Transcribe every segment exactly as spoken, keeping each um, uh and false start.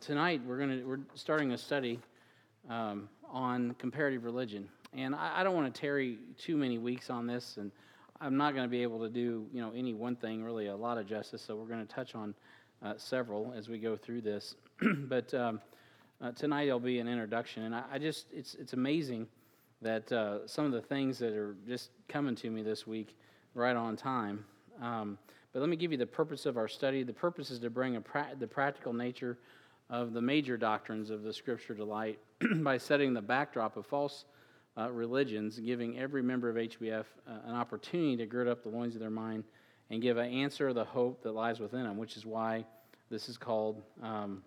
tonight we're going to we're starting a study um, on comparative religion, and I, I don't want to tarry too many weeks on this, and I'm not going to be able to do you know any one thing really a lot of justice. So we're going to touch on uh, several as we go through this. but um, uh, tonight will be an introduction, and I, I just it's it's amazing that uh, some of the things that are just coming to me this week right on time. Um, but let me give you the purpose of our study. The purpose is to bring a pra- the practical nature of the major doctrines of the Scripture to light by setting the backdrop of false uh, religions, giving every member of H B F uh, an opportunity to gird up the loins of their mind and give an answer of the hope that lies within them, which is why this is called um,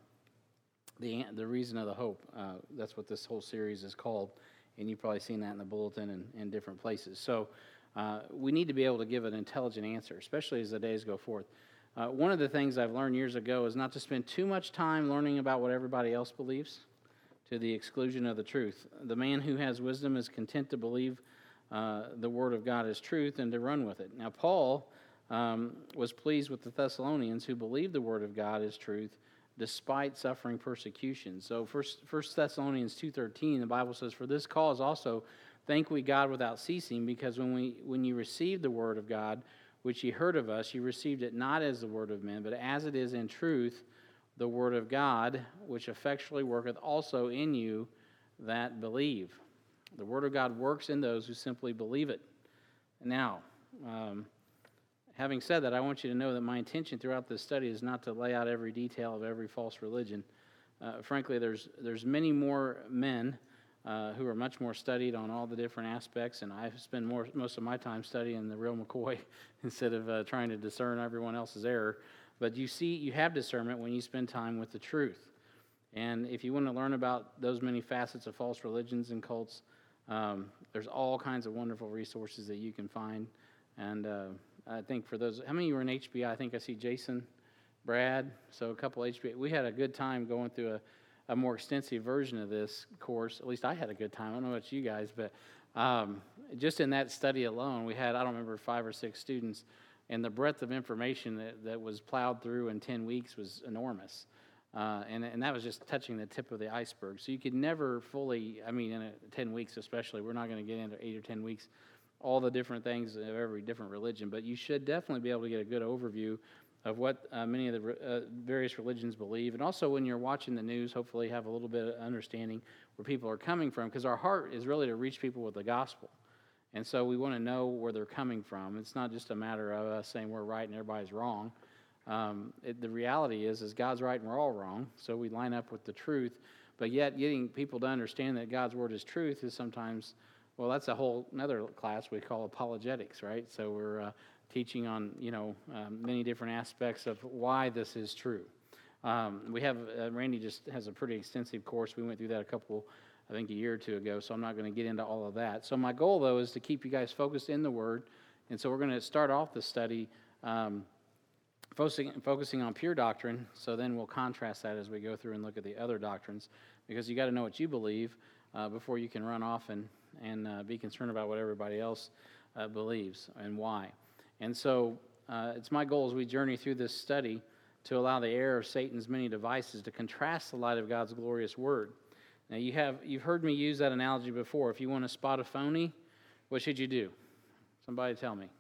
the the reason of the hope. Uh, that's what this whole series is called, and you've probably seen that in the bulletin and in different places. So uh, we need to be able to give an intelligent answer, especially as the days go forth. Uh, one of the things I've learned years ago is not to spend too much time learning about what everybody else believes to the exclusion of the truth. The man who has wisdom is content to believe uh, the Word of God is truth and to run with it. Now, Paul um, was pleased with the Thessalonians who believed the Word of God is truth despite suffering persecution. So First, First Thessalonians two thirteen, the Bible says, "For this cause also thank we God without ceasing, because when we when you received the Word of God, which ye heard of us, you received it not as the word of men, but as it is in truth the word of God, which effectually worketh also in you that believe." The word of God works in those who simply believe it. Now, um, having said that, I want you to know that my intention throughout this study is not to lay out every detail of every false religion. Uh, frankly, there's there's many more men Uh, who are much more studied on all the different aspects, and I spend more most of my time studying the real McCoy instead of uh, trying to discern everyone else's error. But you see, you have discernment when you spend time with the truth. And if you want to learn about those many facets of false religions and cults, um, there's all kinds of wonderful resources that you can find. And uh, I think for those, how many of you were in H B I? I think I see Jason, Brad, so a couple H B I. We had a good time going through a a more extensive version of this course. At least I had a good time. I don't know about you guys, but um, just in that study alone, we had, I don't remember, five or six students, and the breadth of information that, that was plowed through in ten weeks was enormous. Uh, and, and that was just touching the tip of the iceberg. So you could never fully, I mean, in a, ten weeks especially, we're not going to get into eight or ten weeks, all the different things of every different religion, but you should definitely be able to get a good overview of what uh, many of the uh, various religions believe. And also when you're watching the news, hopefully have a little bit of understanding where people are coming from, because our heart is really to reach people with the gospel. And so we want to know where they're coming from. It's not just a matter of us saying we're right and everybody's wrong. Um, it, the reality is, is God's right and we're all wrong, so we line up with the truth. But yet getting people to understand that God's word is truth is sometimes, well, that's a whole another class we call apologetics, right? So we're uh, teaching on, you know, um, many different aspects of why this is true. Um, we have, uh, Randy just has a pretty extensive course. We went through that a couple, I think a year or two ago, so I'm not going to get into all of that. So my goal, though, is to keep you guys focused in the Word. And so we're going to start off the study um, focusing, focusing on pure doctrine, so then we'll contrast that as we go through and look at the other doctrines, because you got to know what you believe uh, before you can run off and, and uh, be concerned about what everybody else uh, believes and why. And so uh, it's my goal as we journey through this study to allow the error of Satan's many devices to contrast the light of God's glorious word. Now, you have, you've heard me use that analogy before. If you want to spot a phony, what should you do? Somebody tell me.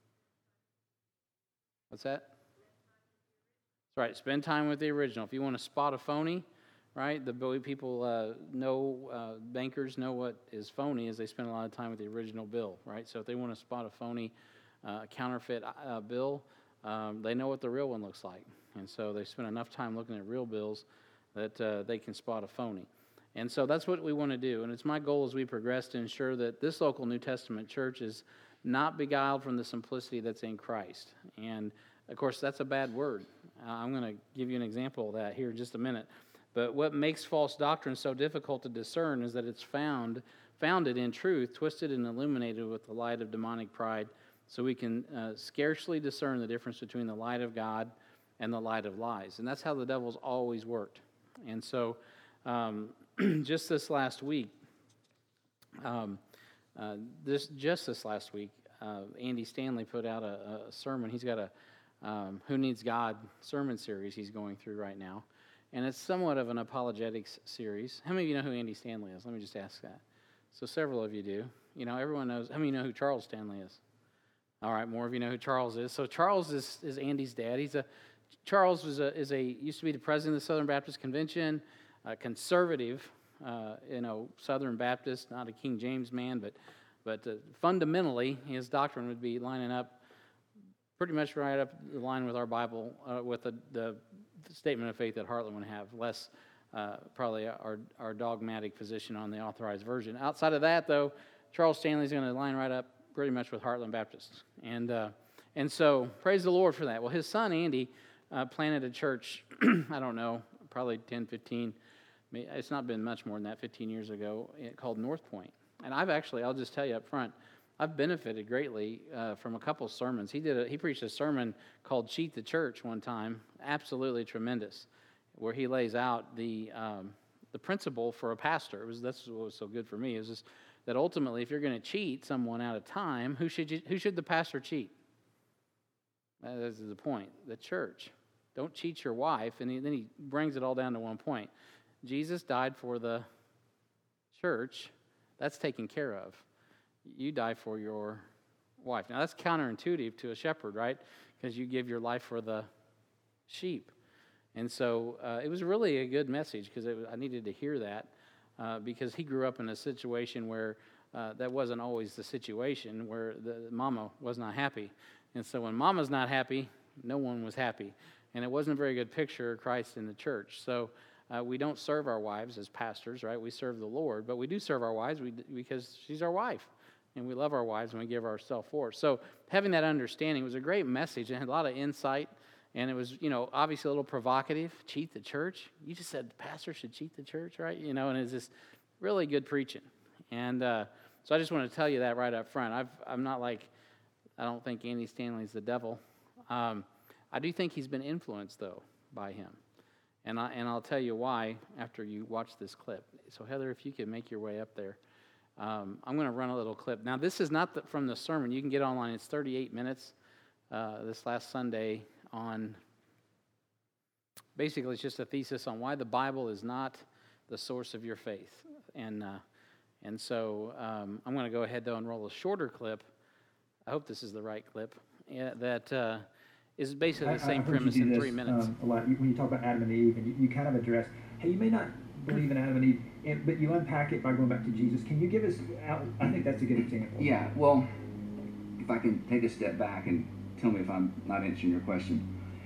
What's that? That's right, spend time with the original. If you want to spot a phony, right, the people uh, know, uh, bankers know what is phony is they spend a lot of time with the original bill, right? So if they want to spot a phony Uh, counterfeit uh, bill, um, they know what the real one looks like. And so they spend enough time looking at real bills that uh, they can spot a phony. And so that's what we want to do. And it's my goal as we progress to ensure that this local New Testament church is not beguiled from the simplicity that's in Christ. And, of course, that's a bad word. Uh, I'm going to give you an example of that here in just a minute. But what makes false doctrine so difficult to discern is that it's found founded in truth, twisted and illuminated with the light of demonic pride. So we can uh, scarcely discern the difference between the light of God and the light of lies. And that's how the devil's always worked. And so um, just this last week, um, uh, this just this last week, uh, Andy Stanley put out a, a sermon. He's got a um, Who Needs God sermon series he's going through right now. and it's somewhat of an apologetics series. How many of you know who Andy Stanley is? Let me just ask that. So several of you do. You know, everyone knows. How many know who Charles Stanley is? All right, more of you know who Charles is. So Charles is, is Andy's dad. He's a Charles was a, is a used to be the president of the Southern Baptist Convention, a conservative, uh, you know, Southern Baptist, not a King James man, but but uh, fundamentally his doctrine would be lining up pretty much right up the line with our Bible, uh, with the, the statement of faith that Heartland would have, less uh, probably our our dogmatic position on the Authorized Version. Outside of that, though, Charles Stanley's going to line right up pretty much with Heartland Baptist, and uh, and so praise the Lord for that. Well, his son Andy uh, planted a church. I don't know, probably ten, fifteen. It's not been much more than that. fifteen years ago, called North Point. And I've actually, I'll just tell you up front, I've benefited greatly uh, from a couple of sermons. He did. A, he preached a sermon called "Cheat the Church" one time, absolutely tremendous, where he lays out the um, the principle for a pastor. It was that's what was so good for me. Is just that ultimately, if you're going to cheat someone out of time, who should you, who should the pastor cheat? That is the point. The church. Don't cheat your wife. And he, then he brings it all down to one point. Jesus died for the church. That's taken care of. You die for your wife. Now, that's counterintuitive to a shepherd, right? Because you give your life for the sheep. And so uh, it was really a good message because I needed to hear that uh, because he grew up in a situation where uh, that wasn't always the situation, where the mama was not happy. And so when mama's not happy, no one was happy. And it wasn't a very good picture of Christ in the church. So uh, we don't serve our wives as pastors, right? We serve the Lord, but we do serve our wives we, because she's our wife. And we love our wives and we give ourselves for her. So having that understanding was a great message and had a lot of insight. And it was, you know, obviously a little provocative. Cheat the church? You just said the pastor should cheat the church, right? You know, and it's just really good preaching. And uh, so I just want to tell you that right up front. I've, I'm not like, I don't think Andy Stanley's the devil. Um, I do think he's been influenced, though, by him. And, I, and I'll tell you why after you watch this clip. So, Heather, if you could make your way up there. Um, I'm going to run a little clip. Now, this is not the, from the sermon. You can get online. It's thirty-eight minutes uh, this last Sunday on, basically it's just a thesis on why the Bible is not the source of your faith. And uh, and so um, I'm going to go ahead, though, and roll a shorter clip. I hope this is the right clip. Yeah, that uh, is basically the same premise in three minutes. Um, a lot. When you talk about Adam and Eve, and you, you kind of address, hey, you may not believe in Adam and Eve, and, but you unpack it by going back to Jesus. Can you give us, I think that's a good example. Yeah, well, if I can take a step back and tell me if I'm not answering your question.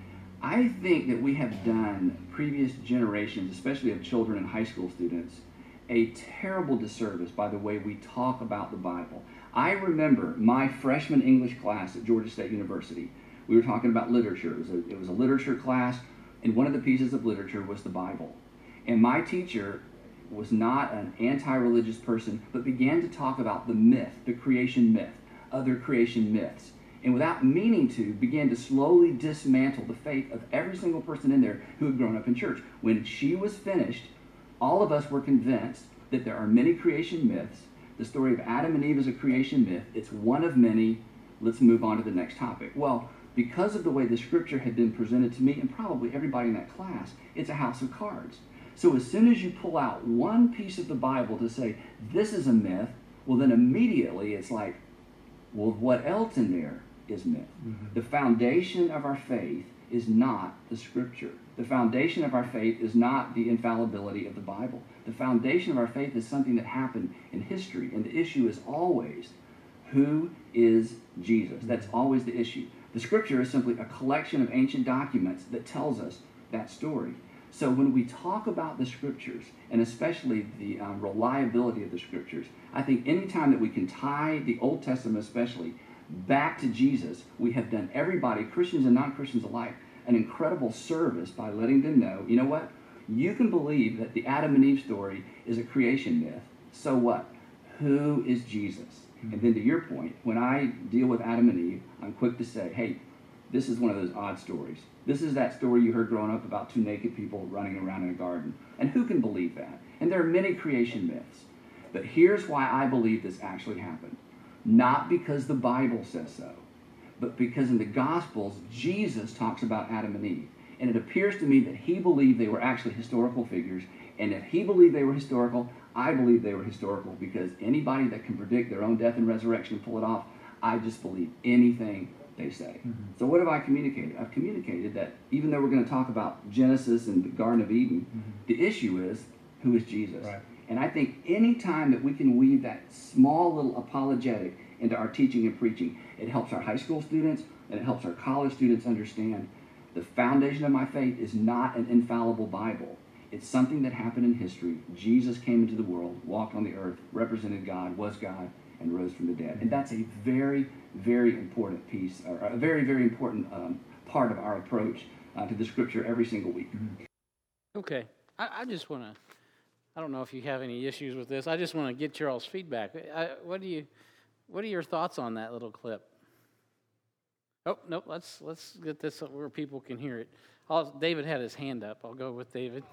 I think that we have done previous generations, especially of children and high school students, a terrible disservice by the way we talk about the Bible. I remember my freshman English class at Georgia State University. We were talking about literature. It was a, it was a literature class, and one of the pieces of literature was the Bible. And my teacher was not an anti-religious person, but began to talk about the myth, the creation myth, other creation myths. And without meaning to, began to slowly dismantle the faith of every single person in there who had grown up in church. When she was finished, all of us were convinced that there are many creation myths. The story of Adam and Eve is a creation myth. It's one of many. Let's move on to the next topic. Well, because of the way the scripture had been presented to me, and probably everybody in that class, it's a house of cards. So as soon as you pull out one piece of the Bible to say, this is a myth, well then immediately it's like, well, what else in there is myth? Mm-hmm. The foundation of our faith is not the scripture. The foundation of our faith is not the infallibility of the Bible. The foundation of our faith is something that happened in history, and the issue is always, who is Jesus? That's always the issue. The scripture is simply a collection of ancient documents that tells us that story. So when we talk about the scriptures, and especially the um, reliability of the scriptures, I think anytime that we can tie the Old Testament especially back to Jesus, we have done everybody, Christians and non-Christians alike, an incredible service by letting them know, you know what? You can believe that the Adam and Eve story is a creation myth. So what? Who is Jesus? Mm-hmm. And then to your point, when I deal with Adam and Eve, I'm quick to say, hey, this is one of those odd stories. This is that story you heard growing up about two naked people running around in a garden. And who can believe that? And there are many creation myths. But here's why I believe this actually happened. Not because the Bible says so, but because in the Gospels, Jesus talks about Adam and Eve. And it appears to me that he believed they were actually historical figures. And if he believed they were historical, I believe they were historical, because anybody that can predict their own death and resurrection and pull it off, I just believe anything they say. Mm-hmm. So what have I communicated? I've communicated that even though we're going to talk about Genesis and the Garden of Eden, mm-hmm. the issue is, who is Jesus? Right. And I think any time that we can weave that small little apologetic into our teaching and preaching, it helps our high school students and it helps our college students understand the foundation of my faith is not an infallible Bible. It's something that happened in history. Jesus came into the world, walked on the earth, represented God, was God, and rose from the dead. And that's a very, very important piece, or a very, very important um, part of our approach uh, to the Scripture every single week. Okay. I, I just want to, I don't know if you have any issues with this. I just want to get your all's feedback. I, what do you, what are your thoughts on that little clip? Oh, no, let's let's get this where people can hear it. I'll, David had his hand up. I'll go with David.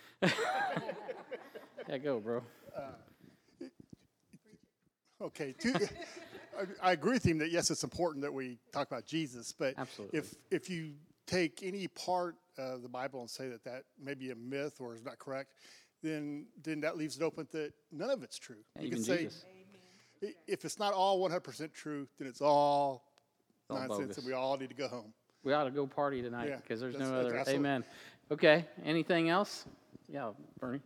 Yeah, go, bro. Uh, okay, two, I, I agree with him that, yes, it's important that we talk about Jesus, but Absolutely. if if you take any part of the Bible and say that that may be a myth or is not correct, then then that leaves it open that none of it's true. Yeah, you even can say, Jesus. if it's not all one hundred percent true, then it's all, all nonsense bogus. And we all need to go home. We ought to go party tonight because yeah, there's that's, no that's other. absolutely. Amen. Okay, anything else? Yeah, Bernie.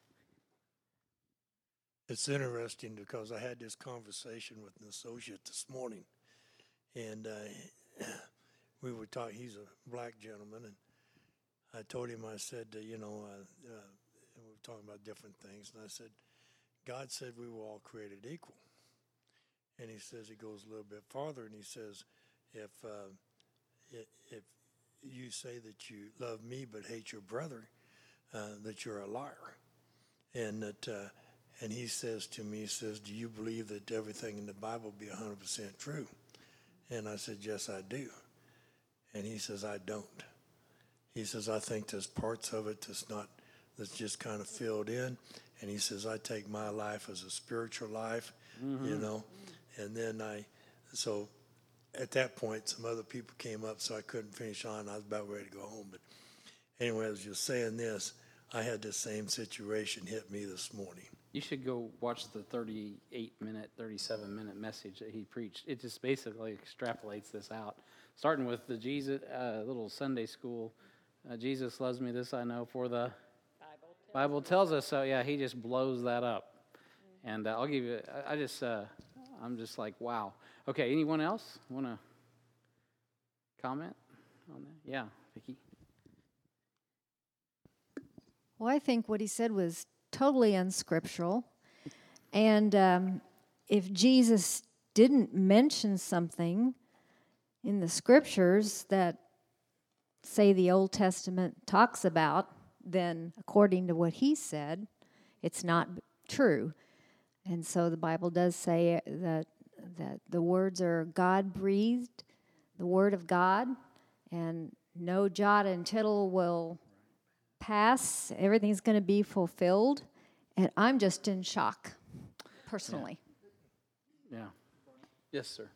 It's interesting because I had this conversation with an associate this morning, and uh, we were talking. He's a black gentleman, and I told him, I said, uh, you know, uh, uh, and we were talking about different things, and I said, God said we were all created equal. And he says, he goes a little bit farther, and he says, if uh, if you say that you love me but hate your brother, uh, that you're a liar. And that, uh, and he says to me, he says, do you believe that everything in the Bible be one hundred percent true? And I said, yes, I do. And he says, I don't. He says, I think there's parts of it that's not, that's just kind of filled in. And he says, I take my life as a spiritual life, mm-hmm. you know. And then I, so at that point, some other people came up, so I couldn't finish on. I was about ready to go home. But anyway, I was just saying this. I had the same situation hit me this morning. You should go watch the thirty-eight minute, thirty-seven minute message that he preached. It just basically extrapolates this out, starting with the Jesus uh, little Sunday school. Uh, Jesus loves me, this I know, for the Bible tells, Bible tells us so. Yeah, he just blows that up. Mm-hmm. And uh, I'll give you. I, I just, uh, I'm just like, wow. Okay, anyone else want to comment on that? Yeah, Vicki. Well, I think what he said was totally unscriptural. And um, if Jesus didn't mention something in the scriptures that, say, the Old Testament talks about, then according to what he said, it's not true. And so the Bible does say that that the words are God-breathed, the Word of God, and no jot and tittle will pass. Everything's going to be fulfilled. And I'm just in shock, personally. Yeah. yeah. Yes, sir.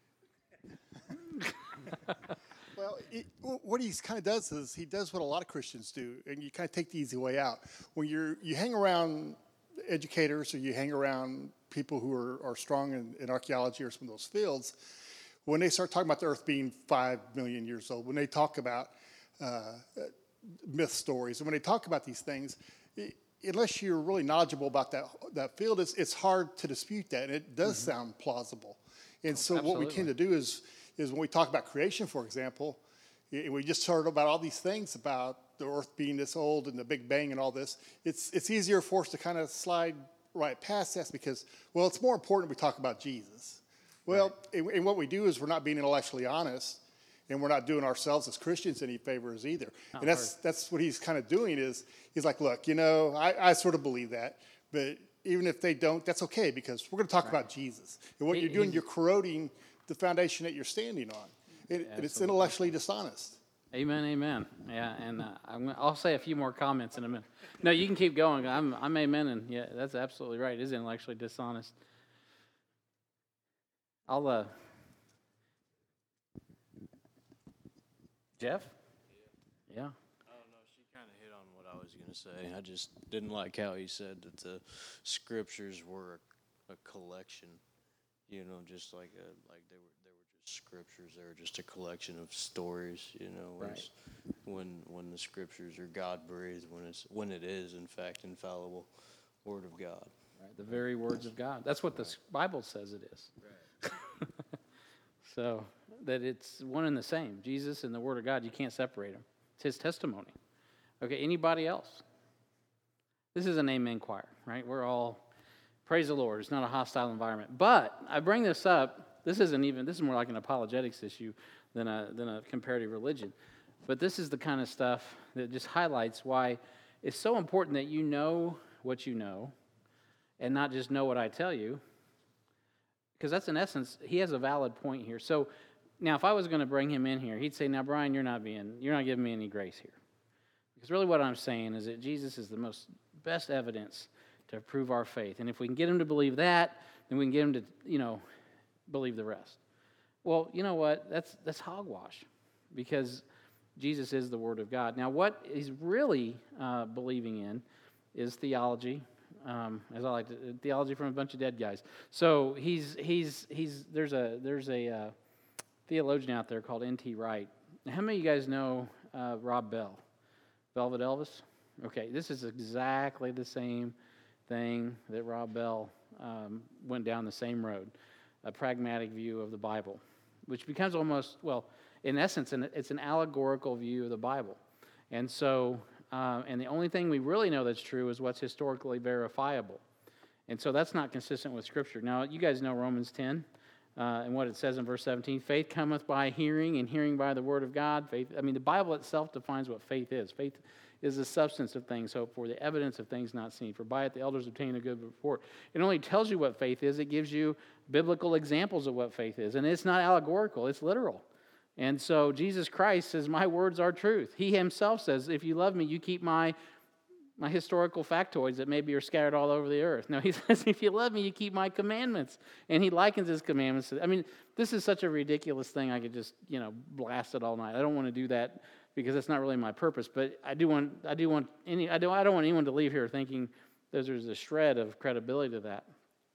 Well, it, what he kind of does is he does what a lot of Christians do, and you kind of take the easy way out. When you're you hang around educators or you hang around people who are, are strong in, in archaeology or some of those fields, when they start talking about the earth being five million years old, when they talk about uh, myth stories, and when they talk about these things, it, unless you're really knowledgeable about that that field, it's, it's hard to dispute that, and it does mm-hmm. sound plausible. And so Absolutely. What we tend to do is, is when we talk about creation, for example, we just heard about all these things about the earth being this old and the Big Bang and all this. It's it's easier for us to kind of slide right past that because, well, it's more important we talk about Jesus. Well, right. and, and what we do is we're not being intellectually honest, and we're not doing ourselves as Christians any favors either. Not and that's hard. That's what he's kind of doing is he's like, look, you know, I, I sort of believe that, but even if they don't, that's okay because we're going to talk right. about Jesus. And what he, you're doing, you're corroding the foundation that you're standing on. It, and it's intellectually dishonest. Amen, amen. Yeah, and uh, I'm, I'll say a few more comments in a minute. No, you can keep going. I'm, I'm amen, and yeah, that's absolutely right. It is intellectually dishonest. I'll, uh, Jeff? Yeah. I don't know. She kind of hit on what I was going to say. I just didn't like how he said that the scriptures were a, a collection. You know, just like a, like they were they were just scriptures. They were just a collection of stories. You know, Right. when when the scriptures are God breathed, when it's when it is in fact infallible word of God. Right, the very words of God. That's what the s- Bible says it is. Right. So that it's one and the same. Jesus and the Word of God, you can't separate them. It's His testimony. Okay, anybody else? This is an amen choir, right? We're all, praise the Lord. It's not a hostile environment. But I bring this up. This isn't even, this is more like an apologetics issue than a, than a comparative religion. But this is the kind of stuff that just highlights why it's so important that you know what you know and not just know what I tell you, because that's in essence, he has a valid point here. So now if I was going to bring him in here, he'd say, now, Brian, you're not being, you're not giving me any grace here. Because really what I'm saying is that Jesus is the most best evidence to prove our faith. And if we can get him to believe that, then we can get him to, you know, believe the rest. Well, you know what? That's that's hogwash, because Jesus is the Word of God. Now, what he's really uh, believing in is theology, um, as I like to, theology from a bunch of dead guys. So he's he's he's there's a there's a uh, theologian out there called N T Wright. Now, how many of you guys know uh, Rob Bell, Velvet Elvis? Okay, this is exactly the same thing that Rob Bell um, went down the same road, a pragmatic view of the Bible, which becomes almost, well, in essence, an, it's an allegorical view of the Bible. And so, uh, and the only thing we really know that's true is what's historically verifiable. And so that's not consistent with Scripture. Now, you guys know Romans ten uh, and what it says in verse seventeen. Faith cometh by hearing, and hearing by the Word of God. Faith. I mean, the Bible itself defines what faith is. Faith is the substance of things hoped for, the evidence of things not seen. For by it the elders obtain a good report. It only tells you what faith is. It gives you biblical examples of what faith is. And it's not allegorical. It's literal. And so Jesus Christ says, my words are truth. He himself says, if you love me, you keep my my historical factoids that maybe are scattered all over the earth. No, he says, if you love me, you keep my commandments. And he likens his commandments to, I mean, this is such a ridiculous thing. I could just, you know, blast it all night. I don't want to do that because that's not really my purpose. But I do want, I do want any, I don't, I don't want anyone to leave here thinking there's a shred of credibility to that.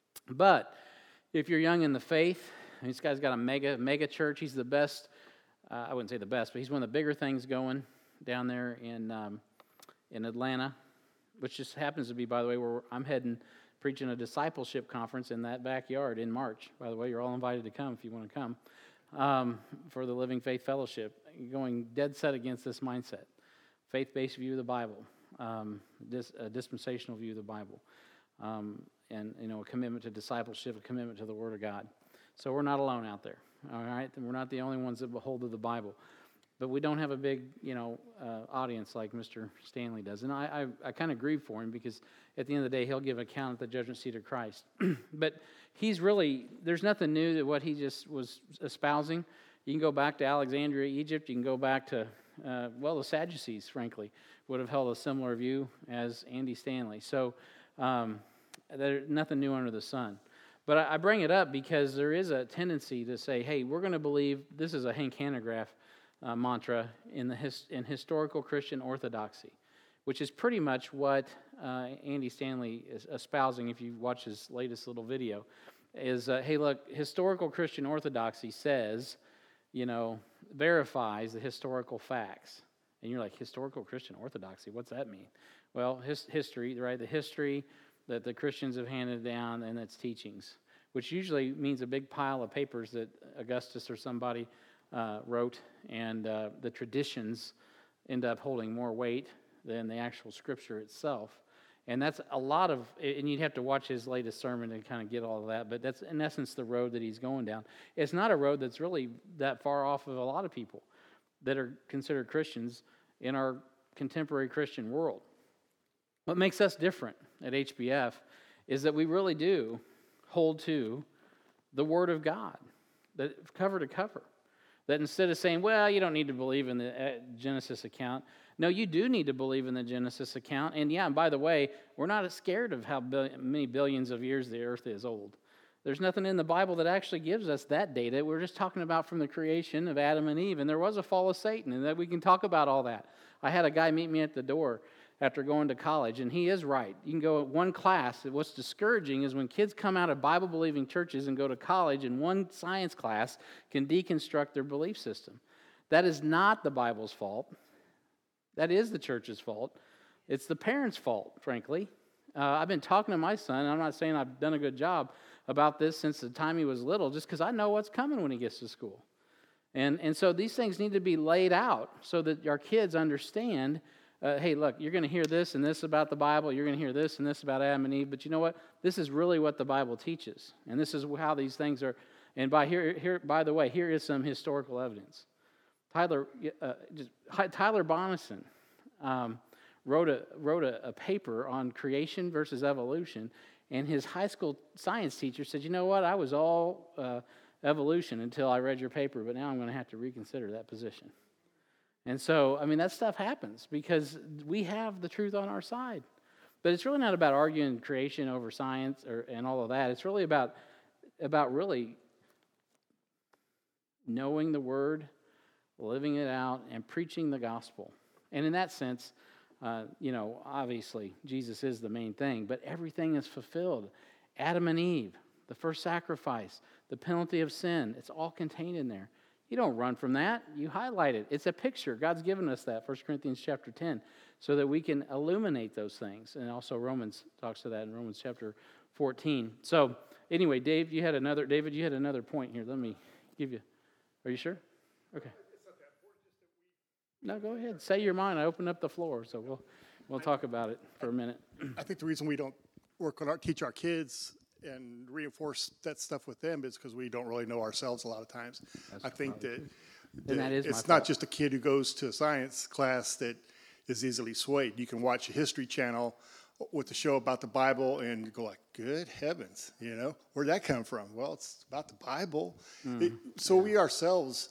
But if you're young in the faith, this guy's got a mega, mega church. He's the best. Uh, I wouldn't say the best, but he's one of the bigger things going down there in um, in Atlanta, which just happens to be, by the way, where I'm heading, preaching a discipleship conference in that backyard in March. By the way, you're all invited to come if you want to come, um, for the Living Faith Fellowship, going dead set against this mindset. Faith-based view of the Bible, um, dis, a dispensational view of the Bible, um, and, you know, a commitment to discipleship, a commitment to the Word of God. So we're not alone out there, all right? And we're not the only ones that behold to the Bible. But we don't have a big, you know, uh, audience like Mister Stanley does. And I, I, I kind of grieve for him because at the end of the day, he'll give account at the judgment seat of Christ. But he's really, there's nothing new to what he just was espousing. You can go back to Alexandria, Egypt. You can go back to, uh, well, the Sadducees, frankly, would have held a similar view as Andy Stanley. So um, there's nothing new under the sun. But I, I bring it up because there is a tendency to say, hey, we're going to believe, this is a Hank Hanegraaff Uh, mantra in the his, in historical Christian orthodoxy, which is pretty much what uh, Andy Stanley is espousing. If you watch his latest little video, is uh, hey, look, historical Christian orthodoxy says, you know, verifies the historical facts, and you're like, historical Christian orthodoxy, what's that mean? Well, his, history, right? The history that the Christians have handed down and its teachings, which usually means a big pile of papers that Augustus or somebody Uh, wrote, and uh, the traditions end up holding more weight than the actual Scripture itself. And that's a lot of, and you'd have to watch his latest sermon to kind of get all of that, but that's in essence the road that he's going down. It's not a road that's really that far off of a lot of people that are considered Christians in our contemporary Christian world. What makes us different at H B F is that we really do hold to the Word of God, that cover to cover. That instead of saying, well, you don't need to believe in the Genesis account. No, you do need to believe in the Genesis account. And yeah, and by the way, we're not scared of how many billions of years the earth is old. There's nothing in the Bible that actually gives us that data. We're just talking about from the creation of Adam and Eve. And there was a fall of Satan, and that we can talk about all that. I had a guy meet me at the door after going to college, and he is right. You can go at one class. What's discouraging is when kids come out of Bible-believing churches and go to college, and one science class can deconstruct their belief system. That is not the Bible's fault. That is the church's fault. It's the parents' fault, frankly. Uh, I've been talking to my son, and I'm not saying I've done a good job about this since the time he was little, just because I know what's coming when he gets to school. And, and so these things need to be laid out so that our kids understand, uh, hey, look, you're going to hear this and this about the Bible, you're going to hear this and this about Adam and Eve, but you know what? This is really what the Bible teaches, and this is how these things are. And by here, here by the way, here is some historical evidence. Tyler, uh, just, Tyler Bonison um, wrote a wrote a, a paper on creation versus evolution, and his high school science teacher said, you know what, I was all uh, evolution until I read your paper, but now I'm going to have to reconsider that position. And so, I mean, that stuff happens because we have the truth on our side. But it's really not about arguing creation over science or, and all of that. It's really about, about really knowing the Word, living it out, and preaching the gospel. And in that sense, uh, you know, obviously, Jesus is the main thing, but everything is fulfilled. Adam and Eve, the first sacrifice, the penalty of sin, it's all contained in there. You don't run from that. You highlight it. It's a picture. God's given us that, First Corinthians chapter ten, so that we can illuminate those things. And also Romans talks to that in Romans chapter fourteen. So anyway, Dave, you had another, David, you had another point here. Let me give you, are you sure? Okay. No, go ahead. Say your mind. I opened up the floor, so we'll we'll talk about it for a minute. I think the reason we don't work on our, teach our kids and reinforce that stuff with them is because we don't really know ourselves a lot of times. That's I think that, And that is my it's fault. not just a kid who goes to a science class that is easily swayed. You can watch a History Channel with a show about the Bible and you go like, good heavens, you know, where'd that come from? Well, it's about the Bible. Mm, It, so we ourselves,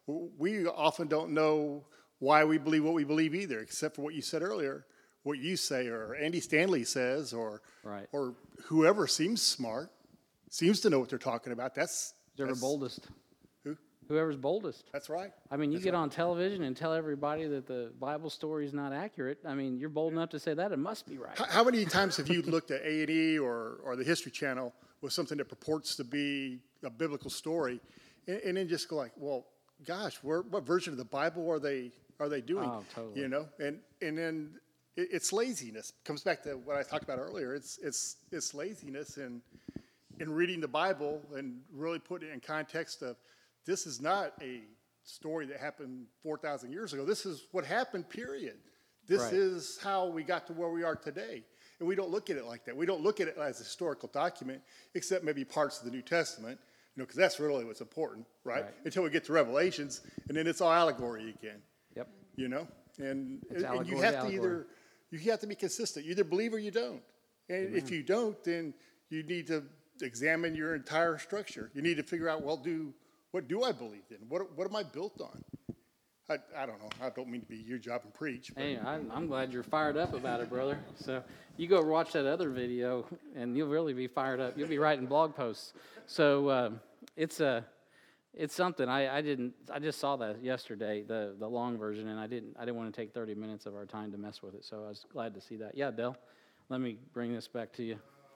we often don't know why we believe what we believe either, except for what you said earlier, what you say or Andy Stanley says or Right. or whoever seems smart, seems to know what they're talking about. That's, Whoever's that's boldest. Who? Whoever's boldest. That's right. I mean, you That's get right. on television and tell everybody that the Bible story is not accurate. I mean, you're bold enough to say that. It must be right. How, how many times have you looked at A and E or, or the History Channel with something that purports to be a biblical story, and, and then just go like, well, gosh, where, what version of the Bible are they are they doing? Oh, totally. You know, and and then it, it's laziness. Comes back to what I talked about earlier. It's it's it's laziness in in reading the Bible and really putting it in context of this is not a story that happened four thousand years ago. This is what happened. Period. This Right. is how we got to where we are today. And we don't look at it like that. We don't look at it as a historical document, except maybe parts of the New Testament, you know, because that's really what's important, right? Right. Until we get to Revelations, and then it's all allegory again, Yep. you know? And, It's and you allegory have to to allegory. either, you have to be consistent. You either believe or you don't. And if you don't, then you need to examine your entire structure. You need to figure out, well, do what do I believe in? What, what am I built on? I, I don't know. I don't mean to be your job and preach. But Hey, I'm, I'm glad you're fired up about it, brother. So you go watch that other video, and you'll really be fired up. You'll be writing blog posts. So um, it's a, it's something. I, I didn't. I just saw that yesterday, the the long version, and I didn't. I didn't want to take thirty minutes of our time to mess with it. So I was glad to see that. Yeah, Dell. Let me bring this back to you.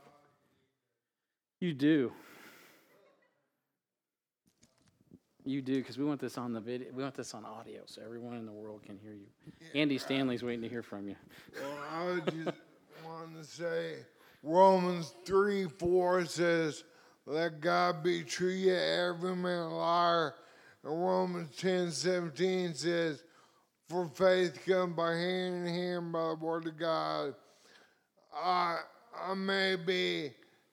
You do. You do, because we want this on the video. We want this on audio, so everyone in the world can hear you. Andy Stanley's waiting to hear from you. Well, I would just want to say Romans three four says, let God be true, yet every man a liar. And Romans ten seventeen says, for faith comes by hearing and hearing by the word of God. I, I may be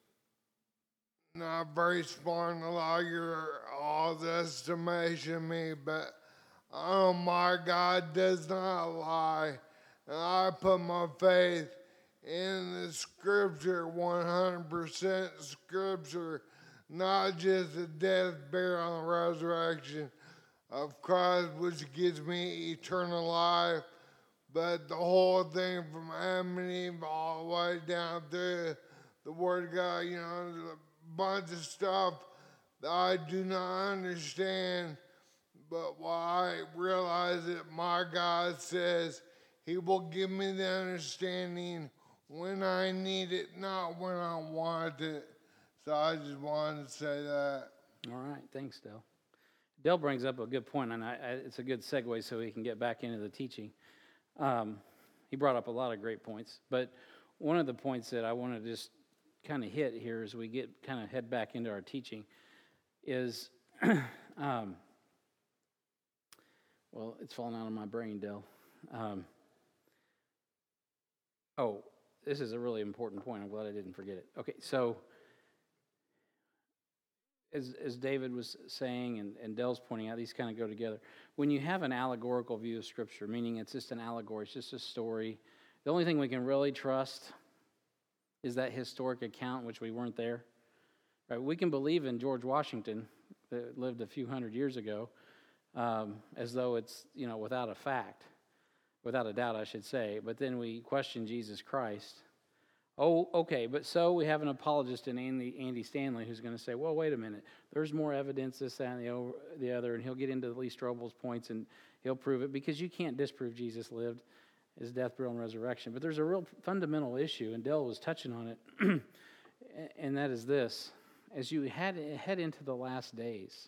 not very smart in a lot of your all the estimation of me, but I know my God does not lie. And I put my faith in the scripture, one hundred percent scripture, not just the death, burial, and resurrection of Christ, which gives me eternal life, but the whole thing from Adam and Eve all the way down through the Word of God, you know, a bunch of stuff that I do not understand, but what I realize that my God says He will give me the understanding when I need it, not when I want it. So I just wanted to say that. All right, thanks, Dell. Dell brings up a good point, and I, I, it's a good segue so we can get back into the teaching. Um, he brought up a lot of great points, but one of the points that I want to just kind of hit here as we get kind of head back into our teaching is, um, well, it's falling out of my brain, Dell. Um, oh, this is a really important point. I'm glad I didn't forget it. Okay, so as as David was saying and, and Dell's pointing out, these kind of go together. When you have an allegorical view of Scripture, meaning it's just an allegory, it's just a story, the only thing we can really trust is that historic account, which we weren't there. Right? We can believe in George Washington, that lived a few hundred years ago, um, as though it's, you know, without a fact, without a doubt, I should say. But then we question Jesus Christ. Oh, okay, but so we have an apologist in Andy, Andy Stanley who's going to say, well, wait a minute, there's more evidence, this, that, and the, over, the other, and he'll get into Lee Strobel's points and he'll prove it, because you can't disprove Jesus lived, his death, burial, and resurrection. But there's a real fundamental issue, and Dell was touching on it, and that is this. As you head, head into the last days,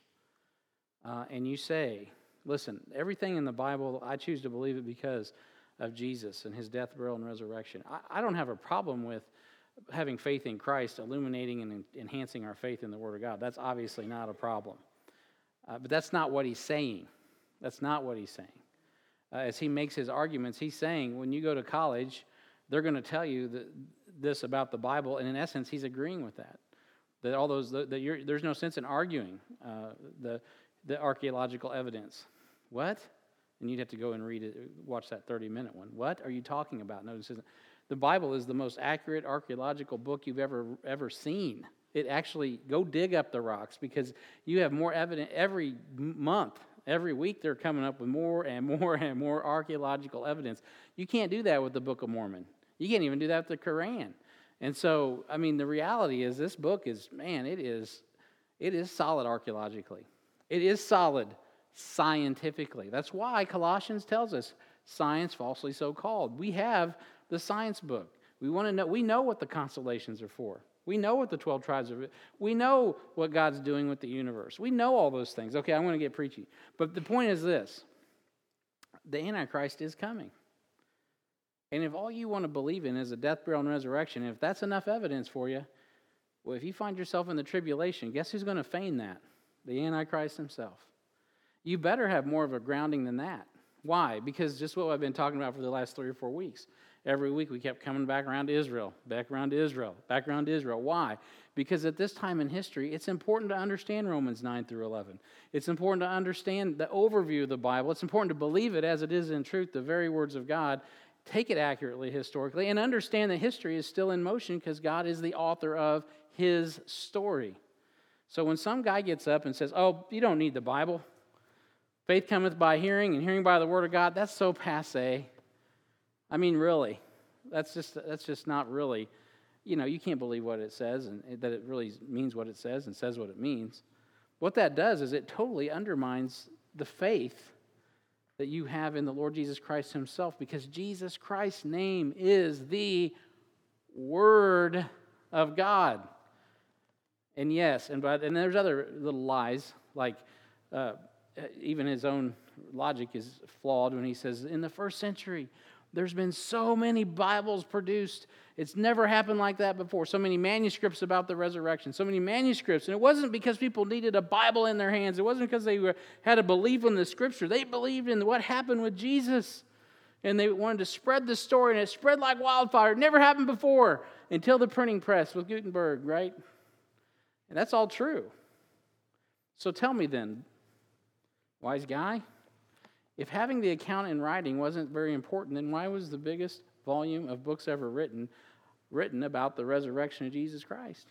uh, and you say, listen, everything in the Bible, I choose to believe it because of Jesus and his death, burial, and resurrection. I, I don't have a problem with having faith in Christ, illuminating and enhancing our faith in the Word of God. That's obviously not a problem. Uh, but that's not what he's saying. That's not what he's saying. Uh, as he makes his arguments, he's saying when you go to college, they're going to tell you that, this about the Bible, and in essence, he's agreeing with that. That all those, that you're, there's no sense in arguing uh, the the archaeological evidence. What? And you'd have to go and read it, watch that thirty-minute one. What are you talking about? No, this isn't. The Bible is the most accurate archaeological book you've ever ever seen. It actually, go dig up the rocks, because you have more evidence every month, every week they're coming up with more and more and more archaeological evidence. You can't do that with the Book of Mormon. You can't even do that with the Quran. And so, I mean, the reality is this book is, man, it is, it is solid archaeologically. It is solid scientifically. That's why Colossians tells us, science falsely so called. We have the science book. We want to know, we know what the constellations are for. We know what the twelve tribes are. We know what God's doing with the universe. We know all those things. Okay, I'm going to get preachy. But the point is this. The Antichrist is coming. And if all you want to believe in is a death, burial, and resurrection, if that's enough evidence for you, well, if you find yourself in the tribulation, guess who's going to feign that? The Antichrist himself. You better have more of a grounding than that. Why? Because just what I've been talking about for the last three or four weeks. Every week we kept coming back around to Israel, back around to Israel, back around to Israel. Why? Because at this time in history, it's important to understand Romans nine through eleven. It's important to understand the overview of the Bible. It's important to believe it as it is in truth, the very words of God. Take it accurately historically and understand that history is still in motion because God is the author of his story. So when some guy gets up and says, oh, you don't need the Bible. Faith cometh by hearing, and hearing by the word of God, that's so passé. I mean, really, that's just that's just not really, you know, you can't believe what it says and that it really means what it says and says what it means. What that does is it totally undermines the faith that you have in the Lord Jesus Christ himself, because Jesus Christ's name is the Word of God. And yes, and but and there's other little lies, like uh, even his own logic is flawed when he says, in the first century, there's been so many Bibles produced. It's never happened like that before. So many manuscripts about the resurrection, so many manuscripts. And it wasn't because people needed a Bible in their hands. It wasn't because they were, had a belief in the Scripture. They believed in what happened with Jesus. And they wanted to spread the story, and it spread like wildfire. It never happened before until the printing press with Gutenberg, right? And that's all true. So tell me then, wise guy, if having the account in writing wasn't very important, then why was the biggest volume of books ever written written about the resurrection of Jesus Christ?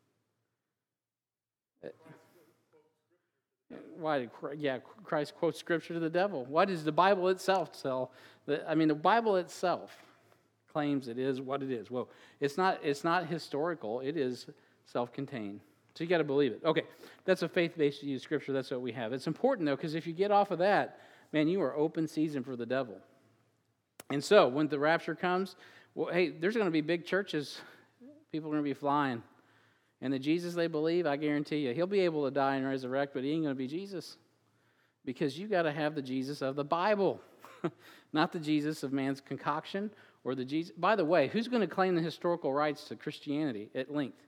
Why did yeah, Christ quote Scripture to the devil? Why does the Bible itself tell? I mean, the Bible itself claims it is what it is. Well, it's not. It's not historical. It is self-contained. So you got to believe it. Okay, that's a faith-based view of Scripture. That's what we have. It's important though, because if you get off of that, man, you are open season for the devil. And so when the rapture comes, well, hey, there's going to be big churches. People are going to be flying. And the Jesus they believe, I guarantee you, he'll be able to die and resurrect, but he ain't going to be Jesus. Because you got to have the Jesus of the Bible, not the Jesus of man's concoction or the Jesus. By the way, who's going to claim the historical rights to Christianity at length?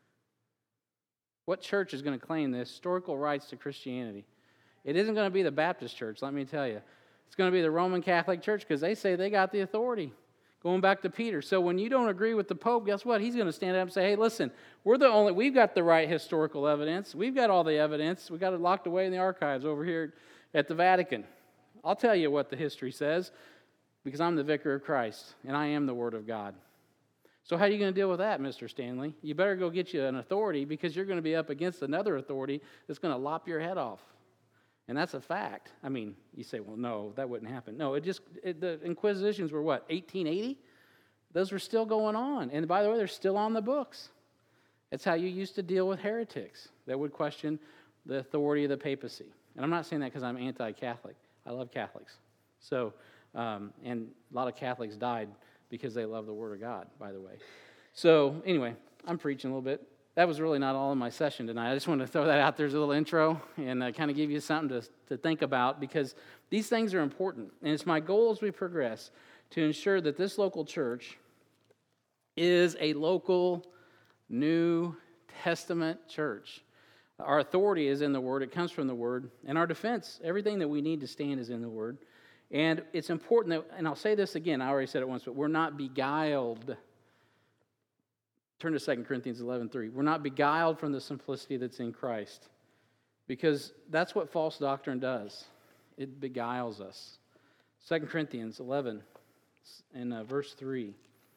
What church is going to claim the historical rights to Christianity? It isn't going to be the Baptist church, let me tell you. It's going to be the Roman Catholic Church because they say they got the authority. Going back to Peter. So when you don't agree with the Pope, guess what? He's going to stand up and say, hey, listen, we're the only, we've got the right historical evidence. We've got all the evidence. We've got it locked away in the archives over here at the Vatican. I'll tell you what the history says because I'm the vicar of Christ and I am the Word of God. So how are you going to deal with that, Mister Stanley? You better go get you an authority because you're going to be up against another authority that's going to lop your head off. And that's a fact. I mean, you say, well, no, that wouldn't happen. No, it just, it, the Inquisitions were what, eighteen eighty? Those were still going on. And by the way, they're still on the books. It's how you used to deal with heretics that would question the authority of the papacy. And I'm not saying that because I'm anti-Catholic. I love Catholics. So, um, and a lot of Catholics died because they love the Word of God, by the way. So, anyway, I'm preaching a little bit. That was really not all in my session tonight. I just wanted to throw that out there as a little intro and uh, kind of give you something to, to think about because these things are important. And it's my goal as we progress to ensure that this local church is a local New Testament church. Our authority is in the Word. It comes from the Word. And our defense, everything that we need to stand is in the Word. And it's important that, and I'll say this again, I already said it once, but we're not beguiled. Turn to Second Corinthians eleven three. We're not beguiled from the simplicity that's in Christ. Because that's what false doctrine does. It beguiles us. Second Corinthians eleven and uh, verse three.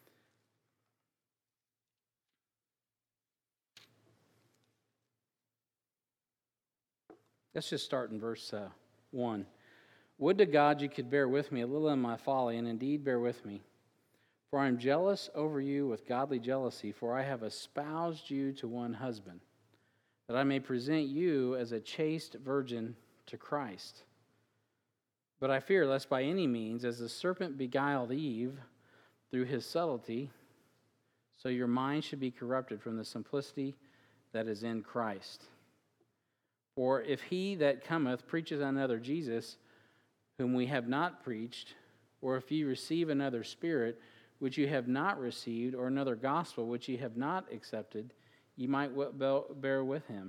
Let's just start in verse uh, one. Would to God you could bear with me a little in my folly, and indeed bear with me. For I am jealous over you with godly jealousy, for I have espoused you to one husband, that I may present you as a chaste virgin to Christ. But I fear lest by any means, as the serpent beguiled Eve through his subtlety, so your mind should be corrupted from the simplicity that is in Christ. For if he that cometh preaches another Jesus, whom we have not preached, or if ye receive another spirit, which you have not received, or another gospel which ye have not accepted, ye might bear with him.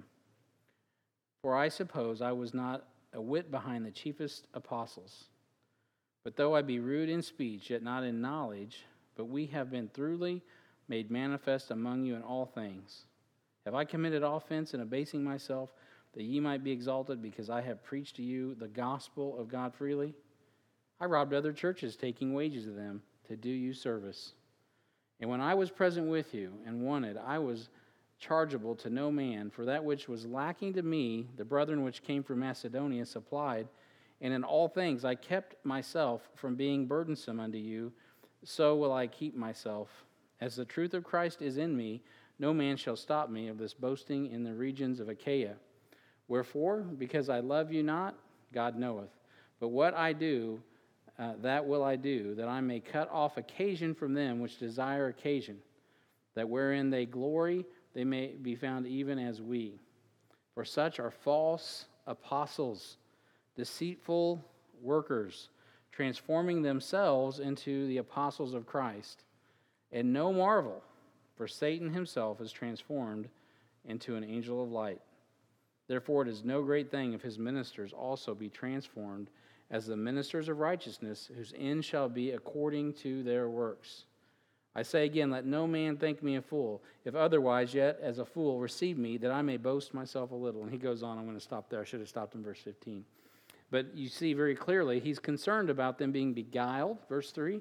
For I suppose I was not a whit behind the chiefest apostles. But though I be rude in speech, yet not in knowledge, but we have been thoroughly made manifest among you in all things. Have I committed offense in abasing myself, that ye might be exalted, because I have preached to you the gospel of God freely? I robbed other churches, taking wages of them, to do you service. And when I was present with you and wanted, I was chargeable to no man, for that which was lacking to me, the brethren which came from Macedonia supplied, and in all things I kept myself from being burdensome unto you, so will I keep myself. As the truth of Christ is in me, no man shall stop me of this boasting in the regions of Achaia. Wherefore, because I love you not, God knoweth. But what I do, uh, that will I do, that I may cut off occasion from them which desire occasion, that wherein they glory, they may be found even as we. For such are false apostles, deceitful workers, transforming themselves into the apostles of Christ. And no marvel, for Satan himself is transformed into an angel of light. Therefore it is no great thing if his ministers also be transformed as the ministers of righteousness, whose end shall be according to their works. I say again, let no man think me a fool. If otherwise, yet as a fool receive me, that I may boast myself a little. And he goes on, I'm going to stop there. I should have stopped in verse fifteen. But you see very clearly, he's concerned about them being beguiled, verse three.